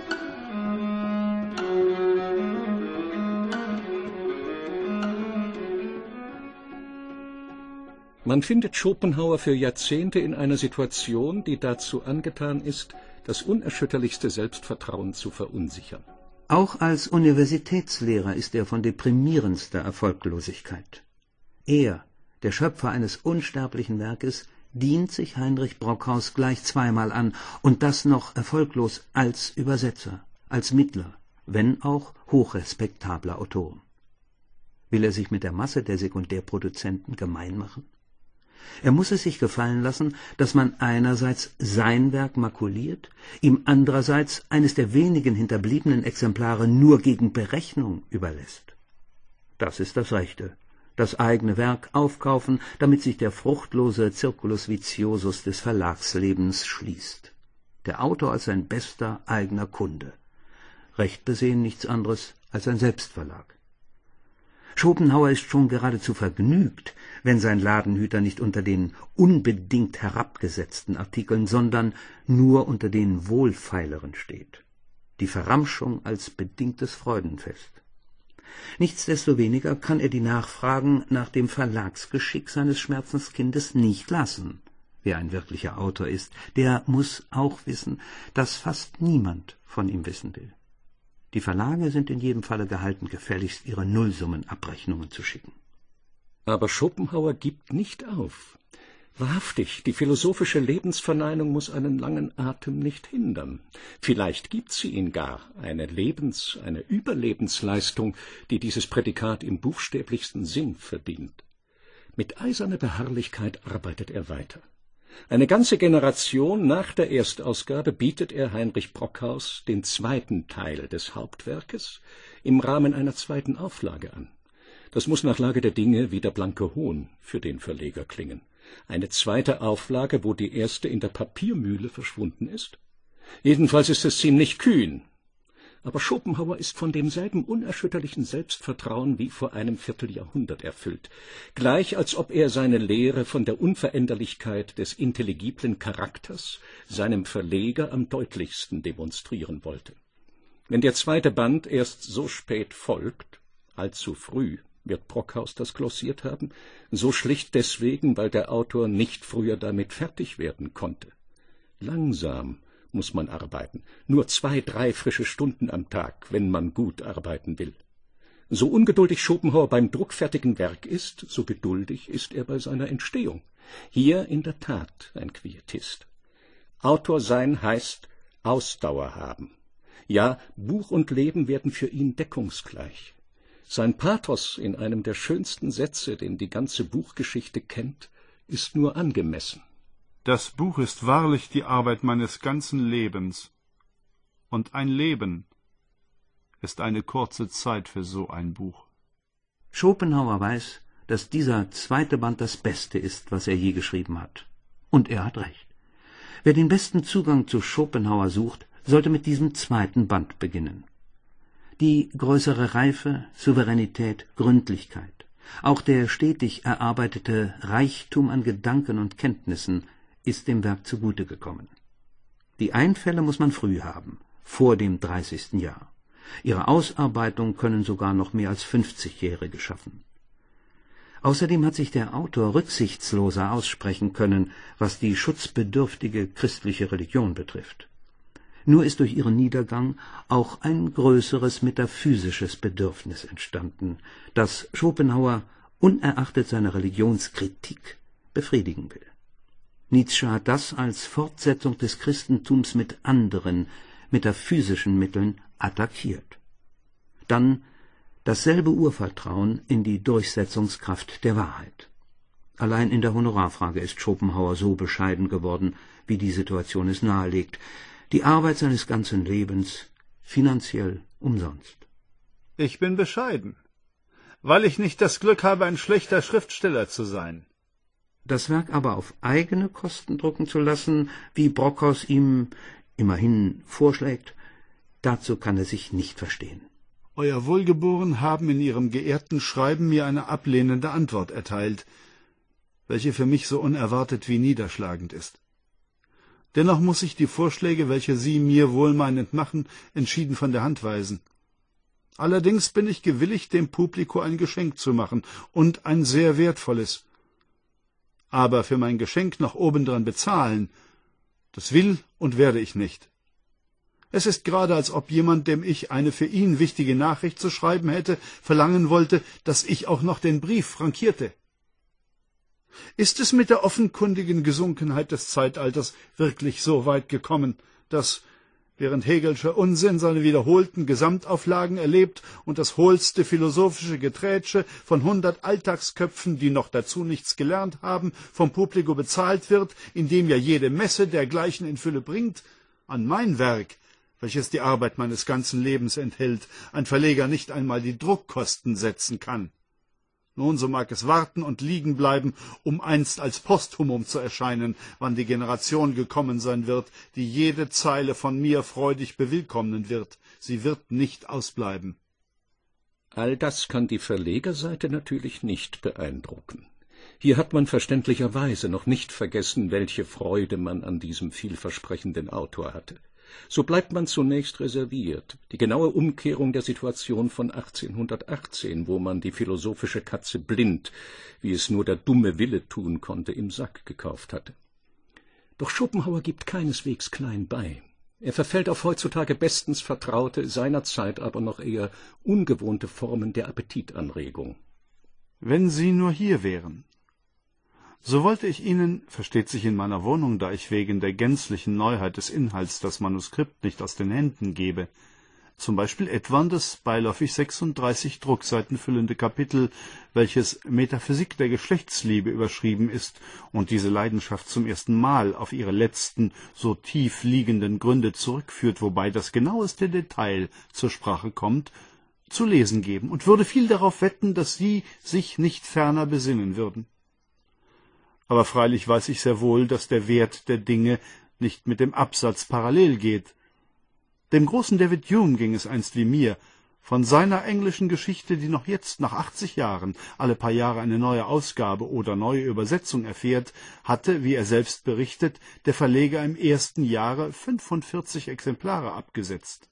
Man findet Schopenhauer für Jahrzehnte in einer Situation, die dazu angetan ist, das unerschütterlichste Selbstvertrauen zu verunsichern. Auch als Universitätslehrer ist er von deprimierendster Erfolglosigkeit. Er, der Schöpfer eines unsterblichen Werkes, dient sich Heinrich Brockhaus gleich zweimal an, und das noch erfolglos als Übersetzer, als Mittler, wenn auch hochrespektabler Autoren. Will er sich mit der Masse der Sekundärproduzenten gemein machen? Er muss es sich gefallen lassen, dass man einerseits sein Werk makuliert, ihm andererseits eines der wenigen hinterbliebenen Exemplare nur gegen Berechnung überlässt. Das ist das Rechte. Das eigene Werk aufkaufen, damit sich der fruchtlose Circulus viciosus des Verlagslebens schließt. Der Autor als sein bester eigener Kunde. Recht besehen nichts anderes als ein Selbstverlag. Schopenhauer ist schon geradezu vergnügt, wenn sein Ladenhüter nicht unter den unbedingt herabgesetzten Artikeln, sondern nur unter den wohlfeileren steht. Die Verramschung als bedingtes Freudenfest. Nichtsdestoweniger kann er die Nachfragen nach dem Verlagsgeschick seines Schmerzenskindes nicht lassen. Wer ein wirklicher Autor ist, der muss auch wissen, dass fast niemand von ihm wissen will. Die Verlage sind in jedem Falle gehalten, gefälligst ihre Nullsummenabrechnungen zu schicken. Aber Schopenhauer gibt nicht auf. Wahrhaftig, die philosophische Lebensverneinung muss einen langen Atem nicht hindern. Vielleicht gibt sie ihn gar, eine Lebens-, eine Überlebensleistung, die dieses Prädikat im buchstäblichsten Sinn verdient. Mit eiserner Beharrlichkeit arbeitet er weiter. Eine ganze Generation nach der Erstausgabe bietet er Heinrich Brockhaus den zweiten Teil des Hauptwerkes im Rahmen einer zweiten Auflage an. Das muss nach Lage der Dinge wie der blanke Hohn für den Verleger klingen. Eine zweite Auflage, wo die erste in der Papiermühle verschwunden ist? Jedenfalls ist es ziemlich kühn. Aber Schopenhauer ist von demselben unerschütterlichen Selbstvertrauen wie vor einem Vierteljahrhundert erfüllt, gleich als ob er seine Lehre von der Unveränderlichkeit des intelligiblen Charakters seinem Verleger am deutlichsten demonstrieren wollte. Wenn der zweite Band erst so spät folgt, allzu früh, wird Brockhaus das glossiert haben, so schlicht deswegen, weil der Autor nicht früher damit fertig werden konnte. Langsam muss man arbeiten, nur zwei, drei frische Stunden am Tag, wenn man gut arbeiten will. So ungeduldig Schopenhauer beim druckfertigen Werk ist, so geduldig ist er bei seiner Entstehung. Hier in der Tat ein Quietist. Autor sein heißt Ausdauer haben. Ja, Buch und Leben werden für ihn deckungsgleich. Sein Pathos in einem der schönsten Sätze, den die ganze Buchgeschichte kennt, ist nur angemessen. Das Buch ist wahrlich die Arbeit meines ganzen Lebens. Und ein Leben ist eine kurze Zeit für so ein Buch. Schopenhauer weiß, dass dieser zweite Band das Beste ist, was er je geschrieben hat. Und er hat recht. Wer den besten Zugang zu Schopenhauer sucht, sollte mit diesem zweiten Band beginnen. Die größere Reife, Souveränität, Gründlichkeit, auch der stetig erarbeitete Reichtum an Gedanken und Kenntnissen ist dem Werk zugute gekommen. Die Einfälle muss man früh haben, vor dem dreißigsten Jahr. Ihre Ausarbeitung können sogar noch mehr als fünfzigjährige schaffen. Außerdem hat sich der Autor rücksichtsloser aussprechen können, was die schutzbedürftige christliche Religion betrifft. Nur ist durch ihren Niedergang auch ein größeres metaphysisches Bedürfnis entstanden, das Schopenhauer unerachtet seiner Religionskritik befriedigen will. Nietzsche hat das als Fortsetzung des Christentums mit anderen metaphysischen Mitteln attackiert. Dann dasselbe Urvertrauen in die Durchsetzungskraft der Wahrheit. Allein in der Honorarfrage ist Schopenhauer so bescheiden geworden, wie die Situation es nahelegt. die Arbeit seines ganzen Lebens, finanziell umsonst. Ich bin bescheiden, weil ich nicht das Glück habe, ein schlechter Schriftsteller zu sein. Das Werk aber auf eigene Kosten drucken zu lassen, wie Brockhaus ihm immerhin vorschlägt, dazu kann er sich nicht verstehen. Euer Wohlgeboren haben in Ihrem geehrten Schreiben mir eine ablehnende Antwort erteilt, welche für mich so unerwartet wie niederschlagend ist. Dennoch muss ich die Vorschläge, welche Sie mir wohlmeinend machen, entschieden von der Hand weisen. Allerdings bin ich gewillig, dem Publiko ein Geschenk zu machen, und ein sehr wertvolles. Aber für mein Geschenk noch obendran bezahlen, das will und werde ich nicht. Es ist gerade, als ob jemand, dem ich eine für ihn wichtige Nachricht zu schreiben hätte, verlangen wollte, dass ich auch noch den Brief frankierte. Ist es mit der offenkundigen Gesunkenheit des Zeitalters wirklich so weit gekommen, dass, während Hegelscher Unsinn seine wiederholten Gesamtauflagen erlebt und das hohlste philosophische Geträtsche von hundert Alltagsköpfen, die noch dazu nichts gelernt haben, vom Publikum bezahlt wird, indem ja jede Messe dergleichen in Fülle bringt, an mein Werk, welches die Arbeit meines ganzen Lebens enthält, ein Verleger nicht einmal die Druckkosten setzen kann? Nun, so mag es warten und liegen bleiben, um einst als Posthumum zu erscheinen, wann die Generation gekommen sein wird, die jede Zeile von mir freudig bewillkommnen wird. Sie wird nicht ausbleiben. All das kann die Verlegerseite natürlich nicht beeindrucken. Hier hat man verständlicherweise noch nicht vergessen, welche Freude man an diesem vielversprechenden Autor hatte. So bleibt man zunächst reserviert. Die genaue Umkehrung der Situation von achtzehnhundertachtzehn, wo man die philosophische Katze blind, wie es nur der dumme Wille tun konnte, im Sack gekauft hatte. Doch Schopenhauer gibt keineswegs klein bei. Er verfällt auf heutzutage bestens vertraute, seinerzeit aber noch eher ungewohnte Formen der Appetitanregung. Wenn Sie nur hier wären, so wollte ich Ihnen, versteht sich in meiner Wohnung, da ich wegen der gänzlichen Neuheit des Inhalts das Manuskript nicht aus den Händen gebe, zum Beispiel etwa das beiläufig sechsunddreißig Druckseiten füllende Kapitel, welches Metaphysik der Geschlechtsliebe überschrieben ist und diese Leidenschaft zum ersten Mal auf ihre letzten, so tief liegenden Gründe zurückführt, wobei das genaueste Detail zur Sprache kommt, zu lesen geben, und würde viel darauf wetten, dass Sie sich nicht ferner besinnen würden. Aber freilich weiß ich sehr wohl, dass der Wert der Dinge nicht mit dem Absatz parallel geht. Dem großen David Hume ging es einst wie mir. Von seiner englischen Geschichte, die noch jetzt, nach achtzig Jahren, alle paar Jahre eine neue Ausgabe oder neue Übersetzung erfährt, hatte, wie er selbst berichtet, der Verleger im ersten Jahre fünfundvierzig Exemplare abgesetzt.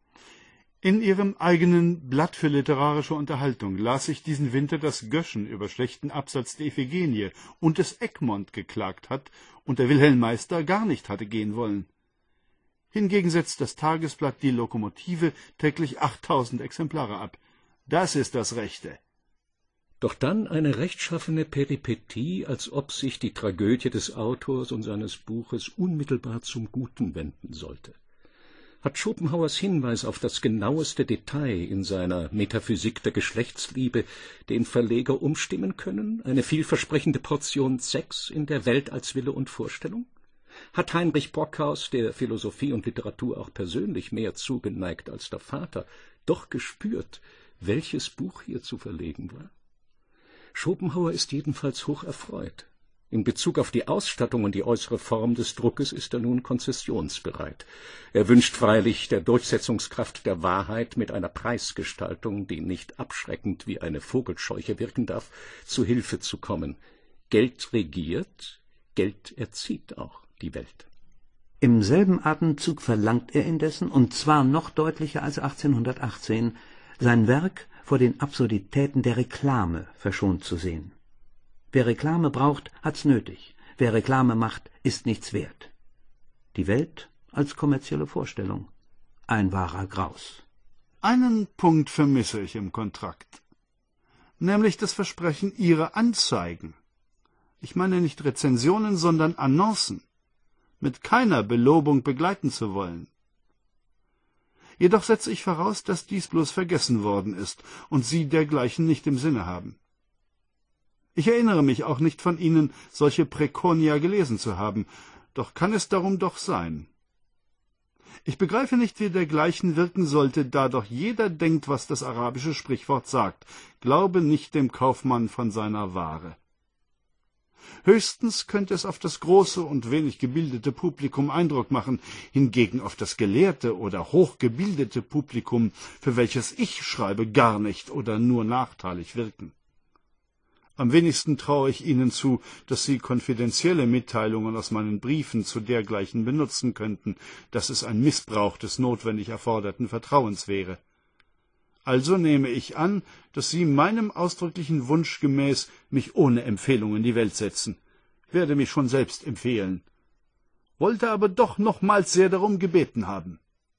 In Ihrem eigenen Blatt für literarische Unterhaltung las ich diesen Winter, dass Göschen über schlechten Absatz der Iphigenie und des Egmont geklagt hat und der Wilhelm-Meister gar nicht hatte gehen wollen. Hingegen setzt das Tagesblatt Die Lokomotive täglich achttausend Exemplare ab. Das ist das Rechte. Doch dann eine rechtschaffene Peripetie, als ob sich die Tragödie des Autors und seines Buches unmittelbar zum Guten wenden sollte. Hat Schopenhauers Hinweis auf das genaueste Detail in seiner Metaphysik der Geschlechtsliebe den Verleger umstimmen können, eine vielversprechende Portion Sex in der Welt als Wille und Vorstellung? Hat Heinrich Brockhaus, der Philosophie und Literatur auch persönlich mehr zugeneigt als der Vater, doch gespürt, welches Buch hier zu verlegen war? Schopenhauer ist jedenfalls hoch erfreut. In Bezug auf die Ausstattung und die äußere Form des Druckes ist er nun konzessionsbereit. Er wünscht freilich der Durchsetzungskraft der Wahrheit mit einer Preisgestaltung, die nicht abschreckend wie eine Vogelscheuche wirken darf, zu Hilfe zu kommen. Geld regiert, Geld erzieht auch die Welt. Im selben Atemzug verlangt er indessen, und zwar noch deutlicher als achtzehnhundertachtzehn, sein Werk vor den Absurditäten der Reklame verschont zu sehen. Wer Reklame braucht, hat's nötig. Wer Reklame macht, ist nichts wert. Die Welt als kommerzielle Vorstellung. Ein wahrer Graus. Einen Punkt vermisse ich im Kontrakt, nämlich das Versprechen, Ihre Anzeigen, ich meine nicht Rezensionen, sondern Annoncen, mit keiner Belobung begleiten zu wollen. Jedoch setze ich voraus, dass dies bloß vergessen worden ist und Sie dergleichen nicht im Sinne haben. Ich erinnere mich auch nicht von Ihnen, solche Präkonia gelesen zu haben, doch kann es darum doch sein. Ich begreife nicht, wie dergleichen wirken sollte, da doch jeder denkt, was das arabische Sprichwort sagt: Glaube nicht dem Kaufmann von seiner Ware. Höchstens könnte es auf das große und wenig gebildete Publikum Eindruck machen, hingegen auf das gelehrte oder hochgebildete Publikum, für welches ich schreibe, gar nicht oder nur nachteilig wirken. Am wenigsten traue ich Ihnen zu, dass Sie konfidenzielle Mitteilungen aus meinen Briefen zu dergleichen benutzen könnten, dass es ein Missbrauch des notwendig erforderten Vertrauens wäre. Also nehme ich an, dass Sie meinem ausdrücklichen Wunsch gemäß mich ohne Empfehlung in die Welt setzen, werde mich schon selbst empfehlen, wollte aber doch nochmals sehr darum gebeten haben.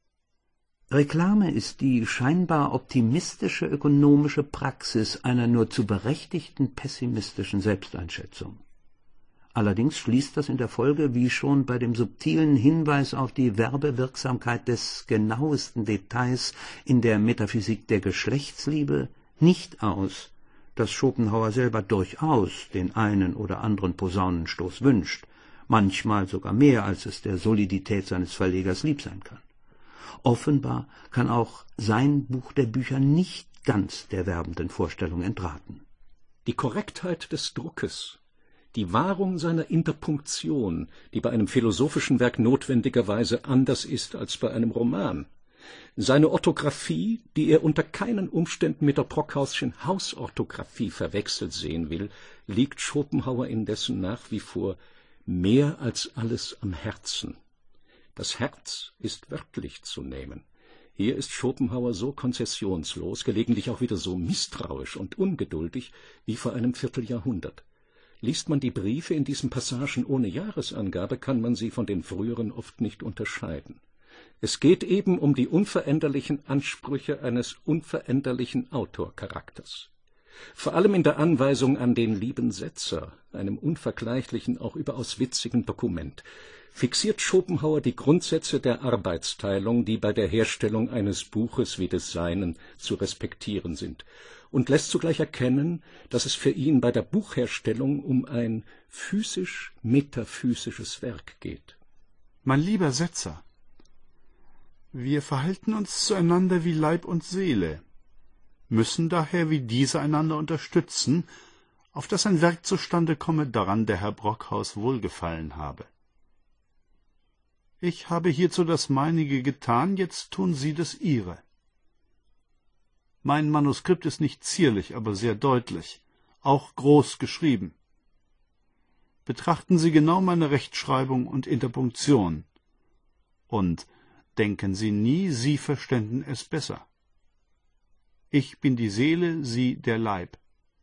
Reklame ist die scheinbar optimistische ökonomische Praxis einer nur zu berechtigten pessimistischen Selbsteinschätzung. Allerdings schließt das in der Folge, wie schon bei dem subtilen Hinweis auf die Werbewirksamkeit des genauesten Details in der Metaphysik der Geschlechtsliebe, nicht aus, dass Schopenhauer selber durchaus den einen oder anderen Posaunenstoß wünscht, manchmal sogar mehr, als es der Solidität seines Verlegers lieb sein kann. Offenbar kann auch sein Buch der Bücher nicht ganz der werbenden Vorstellung entraten. Die Korrektheit des Druckes, die Wahrung seiner Interpunktion, die bei einem philosophischen Werk notwendigerweise anders ist als bei einem Roman, seine Orthographie, die er unter keinen Umständen mit der Brockhauschen Hausorthographie verwechselt sehen will, liegt Schopenhauer indessen nach wie vor mehr als alles am Herzen. Das Herz ist wörtlich zu nehmen. Hier ist Schopenhauer so konzessionslos, gelegentlich auch wieder so misstrauisch und ungeduldig wie vor einem Vierteljahrhundert. Liest man die Briefe in diesen Passagen ohne Jahresangabe, kann man sie von den früheren oft nicht unterscheiden. Es geht eben um die unveränderlichen Ansprüche eines unveränderlichen Autorcharakters. Vor allem in der Anweisung an den lieben Setzer, einem unvergleichlichen, auch überaus witzigen Dokument, fixiert Schopenhauer die Grundsätze der Arbeitsteilung, die bei der Herstellung eines Buches wie des seinen zu respektieren sind, und lässt zugleich erkennen, dass es für ihn bei der Buchherstellung um ein physisch-metaphysisches Werk geht. Mein lieber Setzer, wir verhalten uns zueinander wie Leib und Seele, müssen daher wie diese einander unterstützen, auf dass ein Werk zustande komme, daran der Herr Brockhaus wohlgefallen habe. Ich habe hierzu das meinige getan, jetzt tun Sie das Ihre. Mein Manuskript ist nicht zierlich, aber sehr deutlich, auch groß geschrieben. Betrachten Sie genau meine Rechtschreibung und Interpunktion, und denken Sie nie, Sie verständen es besser. Ich bin die Seele, Sie der Leib.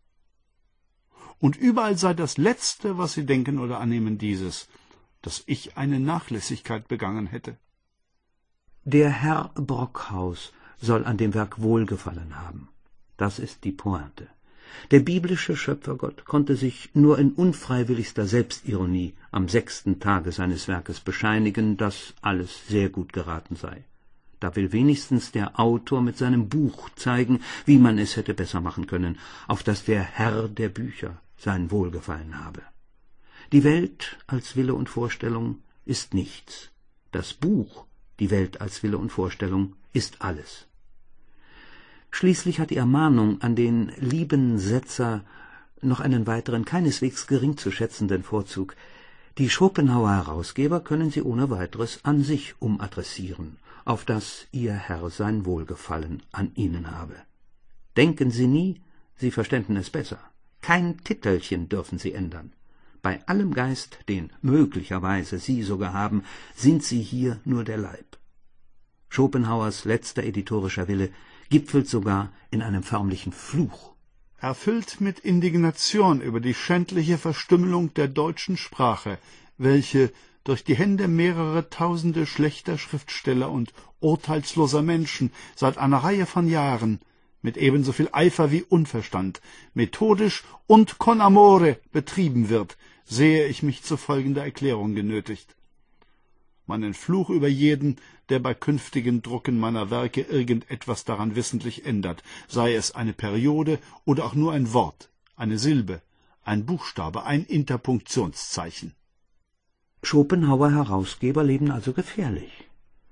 Und überall sei das Letzte, was Sie denken oder annehmen, dieses, dass ich eine Nachlässigkeit begangen hätte. Der Herr Brockhaus soll an dem Werk wohlgefallen haben. Das ist die Pointe. Der biblische Schöpfergott konnte sich nur in unfreiwilligster Selbstironie am sechsten Tage seines Werkes bescheinigen, dass alles sehr gut geraten sei. Da will wenigstens der Autor mit seinem Buch zeigen, wie man es hätte besser machen können, auf dass der Herr der Bücher sein Wohlgefallen habe. Die Welt als Wille und Vorstellung ist nichts. Das Buch, die Welt als Wille und Vorstellung, ist alles. Schließlich hat die Ermahnung an den lieben Setzer noch einen weiteren, keineswegs gering zu schätzenden Vorzug. Die Schopenhauer Herausgeber können sie ohne weiteres an sich umadressieren, auf dass ihr Herr sein Wohlgefallen an ihnen habe. Denken Sie nie, Sie verständen es besser. Kein Titelchen dürfen Sie ändern. Bei allem Geist, den möglicherweise Sie sogar haben, sind Sie hier nur der Leib. Schopenhauers letzter editorischer Wille gipfelt sogar in einem förmlichen Fluch. Erfüllt mit Indignation über die schändliche Verstümmelung der deutschen Sprache, welche durch die Hände mehrerer Tausende schlechter Schriftsteller und urteilsloser Menschen seit einer Reihe von Jahren mit ebenso viel Eifer wie Unverstand, methodisch und con amore betrieben wird, sehe ich mich zu folgender Erklärung genötigt. Meinen Fluch über jeden, der bei künftigen Drucken meiner Werke irgendetwas daran wissentlich ändert, sei es eine Periode oder auch nur ein Wort, eine Silbe, ein Buchstabe, ein Interpunktionszeichen. Schopenhauer Herausgeber leben also gefährlich.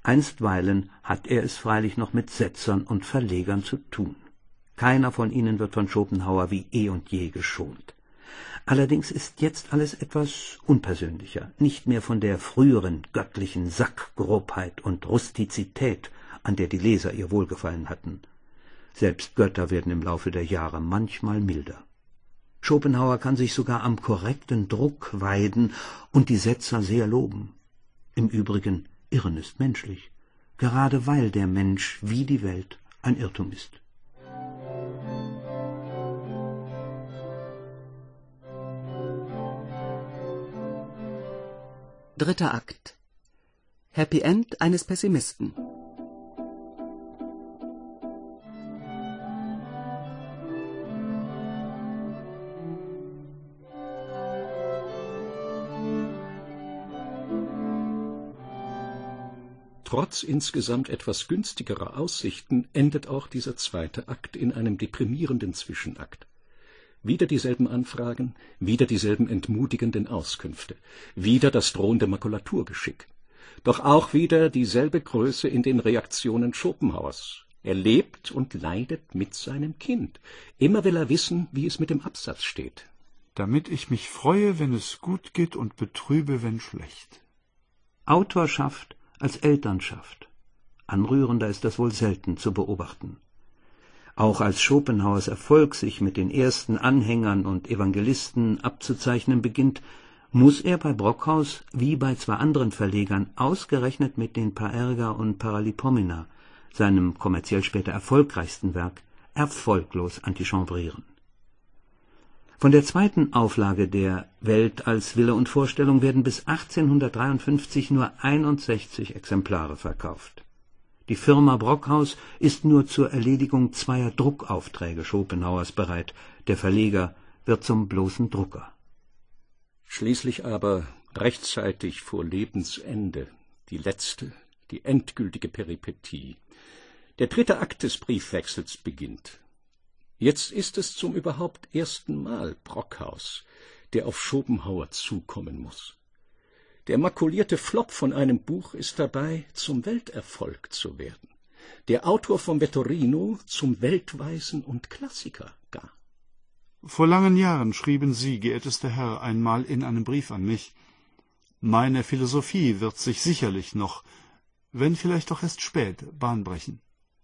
Einstweilen hat er es freilich noch mit Setzern und Verlegern zu tun. Keiner von ihnen wird von Schopenhauer wie eh und je geschont. Allerdings ist jetzt alles etwas unpersönlicher, nicht mehr von der früheren göttlichen Sackgrobheit und Rustizität, an der die Leser ihr Wohlgefallen hatten. Selbst Götter werden im Laufe der Jahre manchmal milder. Schopenhauer kann sich sogar am korrekten Druck weiden und die Setzer sehr loben. Im Übrigen, Irren ist menschlich, gerade weil der Mensch wie die Welt ein Irrtum ist. Dritter Akt. Happy End eines Pessimisten. Trotz insgesamt etwas günstigerer Aussichten endet auch dieser zweite Akt in einem deprimierenden Zwischenakt. Wieder dieselben Anfragen, wieder dieselben entmutigenden Auskünfte, wieder das drohende Makulaturgeschick. Doch auch wieder dieselbe Größe in den Reaktionen Schopenhauers. Er lebt und leidet mit seinem Kind. Immer will er wissen, wie es mit dem Absatz steht. Damit ich mich freue, wenn es gut geht, und betrübe, wenn schlecht. Autorschaft als Elternschaft. Anrührender ist das wohl selten zu beobachten. Auch als Schopenhauers Erfolg sich mit den ersten Anhängern und Evangelisten abzuzeichnen beginnt, muss er bei Brockhaus wie bei zwei anderen Verlegern ausgerechnet mit den Parerga und Paralipomena, seinem kommerziell später erfolgreichsten Werk, erfolglos antichambrieren. Von der zweiten Auflage der Welt als Wille und Vorstellung werden bis achtzehnhundertdreiundfünfzig nur einundsechzig Exemplare verkauft. Die Firma Brockhaus ist nur zur Erledigung zweier Druckaufträge Schopenhauers bereit, der Verleger wird zum bloßen Drucker. Schließlich aber rechtzeitig vor Lebensende die letzte, die endgültige Peripetie. Der dritte Akt des Briefwechsels beginnt. Jetzt ist es zum überhaupt ersten Mal Brockhaus, der auf Schopenhauer zukommen muss. Der makulierte Flop von einem Buch ist dabei, zum Welterfolg zu werden. Der Autor vom Vettorino zum Weltweisen und Klassiker gar. Vor langen Jahren schrieben Sie, geehrtester Herr, einmal in einem Brief an mich: Meine Philosophie wird sich sicherlich noch, wenn vielleicht doch erst spät, Bahn brechen.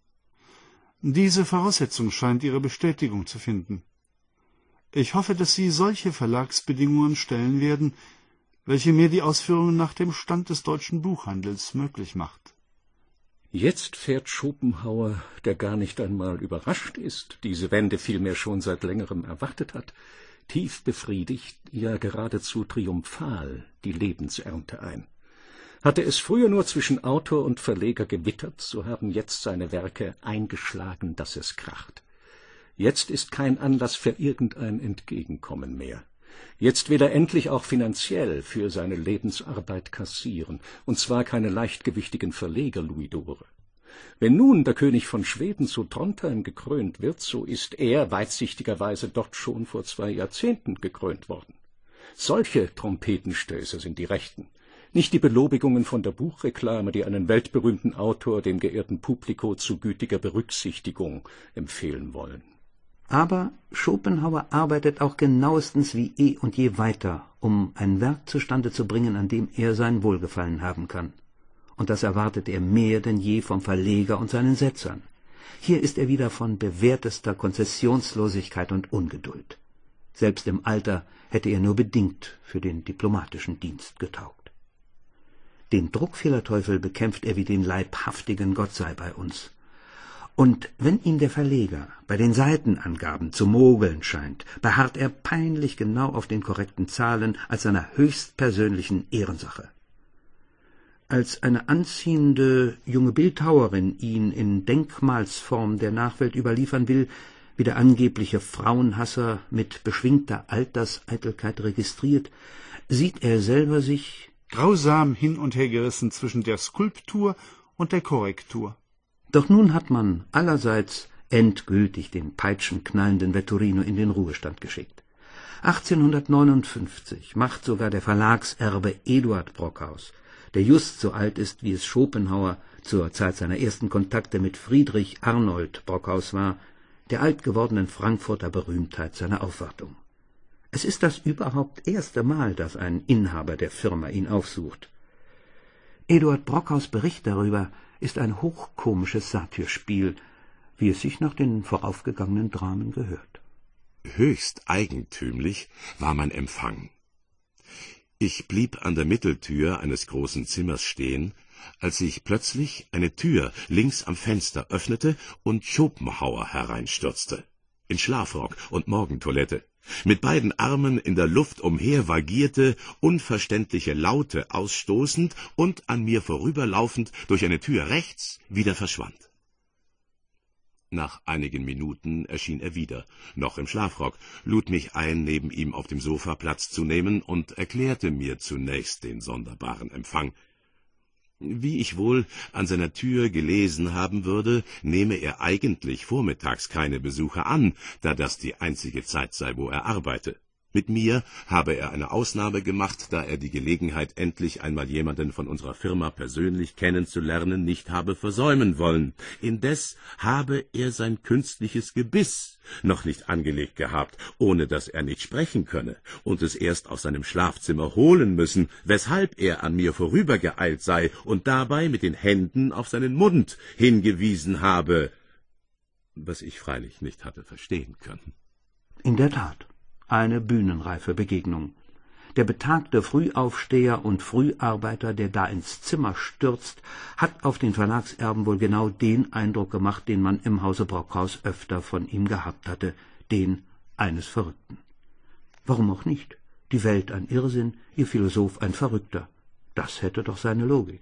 Diese Voraussetzung scheint ihre Bestätigung zu finden. Ich hoffe, dass Sie solche Verlagsbedingungen stellen werden, welche mir die Ausführungen nach dem Stand des deutschen Buchhandels möglich macht. Jetzt fährt Schopenhauer, der gar nicht einmal überrascht ist, diese Wende vielmehr schon seit längerem erwartet hat, tief befriedigt, ja geradezu triumphal, die Lebensernte ein. Hatte es früher nur zwischen Autor und Verleger gewittert, so haben jetzt seine Werke eingeschlagen, dass es kracht. Jetzt ist kein Anlass für irgendein Entgegenkommen mehr. Jetzt will er endlich auch finanziell für seine Lebensarbeit kassieren, und zwar keine leichtgewichtigen Verleger-Louisd'Ore. Wenn nun der König von Schweden zu Trondheim gekrönt wird, so ist er weitsichtigerweise dort schon vor zwei Jahrzehnten gekrönt worden. Solche Trompetenstöße sind die rechten, nicht die Belobigungen von der Buchreklame, die einen weltberühmten Autor dem geehrten Publiko zu gütiger Berücksichtigung empfehlen wollen. Aber Schopenhauer arbeitet auch genauestens wie eh und je weiter, um ein Werk zustande zu bringen, an dem er sein Wohlgefallen haben kann. Und das erwartet er mehr denn je vom Verleger und seinen Setzern. Hier ist er wieder von bewährtester Konzessionslosigkeit und Ungeduld. Selbst im Alter hätte er nur bedingt für den diplomatischen Dienst getaugt. Den Druckfehlerteufel bekämpft er wie den leibhaftigen Gott sei bei uns. Und wenn ihm der Verleger bei den Seitenangaben zu mogeln scheint, beharrt er peinlich genau auf den korrekten Zahlen als seiner höchstpersönlichen Ehrensache. Als eine anziehende junge Bildhauerin ihn in Denkmalsform der Nachwelt überliefern will, wie der angebliche Frauenhasser mit beschwingter Alterseitelkeit registriert, sieht er selber sich grausam hin und her gerissen zwischen der Skulptur und der Korrektur. Doch nun hat man allerseits endgültig den peitschenknallenden Vettorino in den Ruhestand geschickt. achtzehnhundertneunundfünfzig macht sogar der Verlagserbe Eduard Brockhaus, der just so alt ist, wie es Schopenhauer zur Zeit seiner ersten Kontakte mit Friedrich Arnold Brockhaus war, der alt gewordenen Frankfurter Berühmtheit seiner Aufwartung. Es ist das überhaupt erste Mal, dass ein Inhaber der Firma ihn aufsucht. Eduard Brockhaus' Bericht darüber ist ein hochkomisches Satyrspiel, wie es sich nach den voraufgegangenen Dramen gehört. Höchst eigentümlich war mein Empfang. Ich blieb an der Mitteltür eines großen Zimmers stehen, als sich plötzlich eine Tür links am Fenster öffnete und Schopenhauer hereinstürzte, in Schlafrock und Morgentoilette, mit beiden Armen in der Luft umhervagierte, unverständliche Laute ausstoßend und an mir vorüberlaufend durch eine Tür rechts wieder verschwand. Nach einigen Minuten erschien er wieder, noch im Schlafrock, lud mich ein, neben ihm auf dem Sofa Platz zu nehmen und erklärte mir zunächst den sonderbaren Empfang. Wie ich wohl an seiner Tür gelesen haben würde, nehme er eigentlich vormittags keine Besucher an, da das die einzige Zeit sei, wo er arbeite. Mit mir habe er eine Ausnahme gemacht, da er die Gelegenheit, endlich einmal jemanden von unserer Firma persönlich kennenzulernen, nicht habe versäumen wollen. Indes habe er sein künstliches Gebiss noch nicht angelegt gehabt, ohne dass er nicht sprechen könne, und es erst aus seinem Schlafzimmer holen müssen, weshalb er an mir vorübergeeilt sei und dabei mit den Händen auf seinen Mund hingewiesen habe, was ich freilich nicht hatte verstehen können. In der Tat. Eine bühnenreife Begegnung. Der betagte Frühaufsteher und Früharbeiter, der da ins Zimmer stürzt, hat auf den Verlagserben wohl genau den Eindruck gemacht, den man im Hause Brockhaus öfter von ihm gehabt hatte, den eines Verrückten. Warum auch nicht? Die Welt ein Irrsinn, ihr Philosoph ein Verrückter. Das hätte doch seine Logik.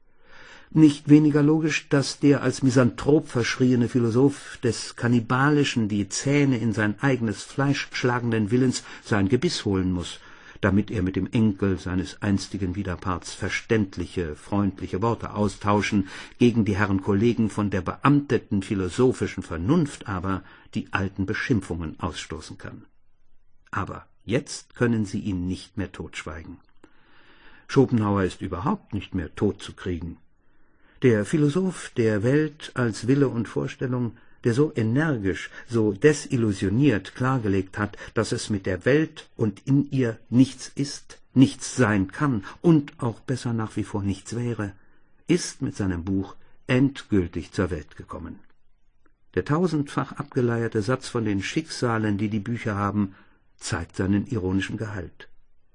Nicht weniger logisch, dass der als Misanthrop verschriene Philosoph des Kannibalischen, die Zähne in sein eigenes Fleisch schlagenden Willens, sein Gebiss holen muß, damit er mit dem Enkel seines einstigen Widerparts verständliche, freundliche Worte austauschen, gegen die Herren Kollegen von der beamteten philosophischen Vernunft aber die alten Beschimpfungen ausstoßen kann. Aber jetzt können sie ihn nicht mehr totschweigen. Schopenhauer ist überhaupt nicht mehr totzukriegen. Der Philosoph der Welt als Wille und Vorstellung, der so energisch, so desillusioniert klargelegt hat, dass es mit der Welt und in ihr nichts ist, nichts sein kann und auch besser nach wie vor nichts wäre, ist mit seinem Buch endgültig zur Welt gekommen. Der tausendfach abgeleierte Satz von den Schicksalen, die die Bücher haben, zeigt seinen ironischen Gehalt.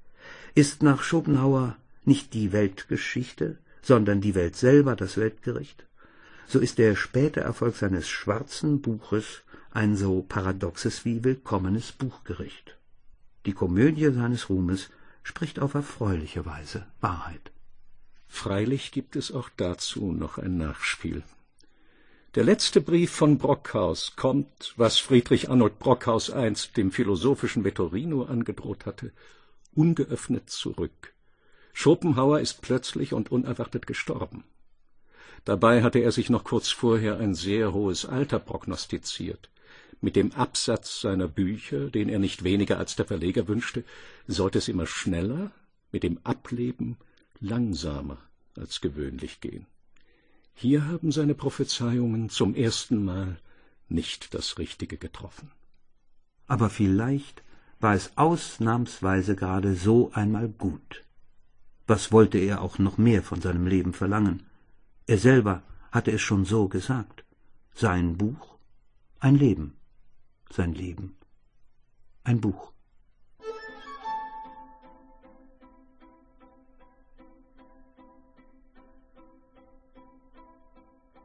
Ist nach Schopenhauer nicht die Weltgeschichte, sondern die Welt selber das Weltgericht, so ist der späte Erfolg seines schwarzen Buches ein so paradoxes wie willkommenes Buchgericht. Die Komödie seines Ruhmes spricht auf erfreuliche Weise Wahrheit. Freilich gibt es auch dazu noch ein Nachspiel. Der letzte Brief von Brockhaus kommt, was Friedrich Arnold Brockhaus einst dem philosophischen Vettorino angedroht hatte, ungeöffnet zurück. Schopenhauer ist plötzlich und unerwartet gestorben. Dabei hatte er sich noch kurz vorher ein sehr hohes Alter prognostiziert. Mit dem Absatz seiner Bücher, den er nicht weniger als der Verleger wünschte, sollte es immer schneller, mit dem Ableben langsamer als gewöhnlich gehen. Hier haben seine Prophezeiungen zum ersten Mal nicht das Richtige getroffen. Aber vielleicht war es ausnahmsweise gerade so einmal gut. Was wollte er auch noch mehr von seinem Leben verlangen? Er selber hatte es schon so gesagt. Sein Buch, ein Leben. Sein Leben, ein Buch.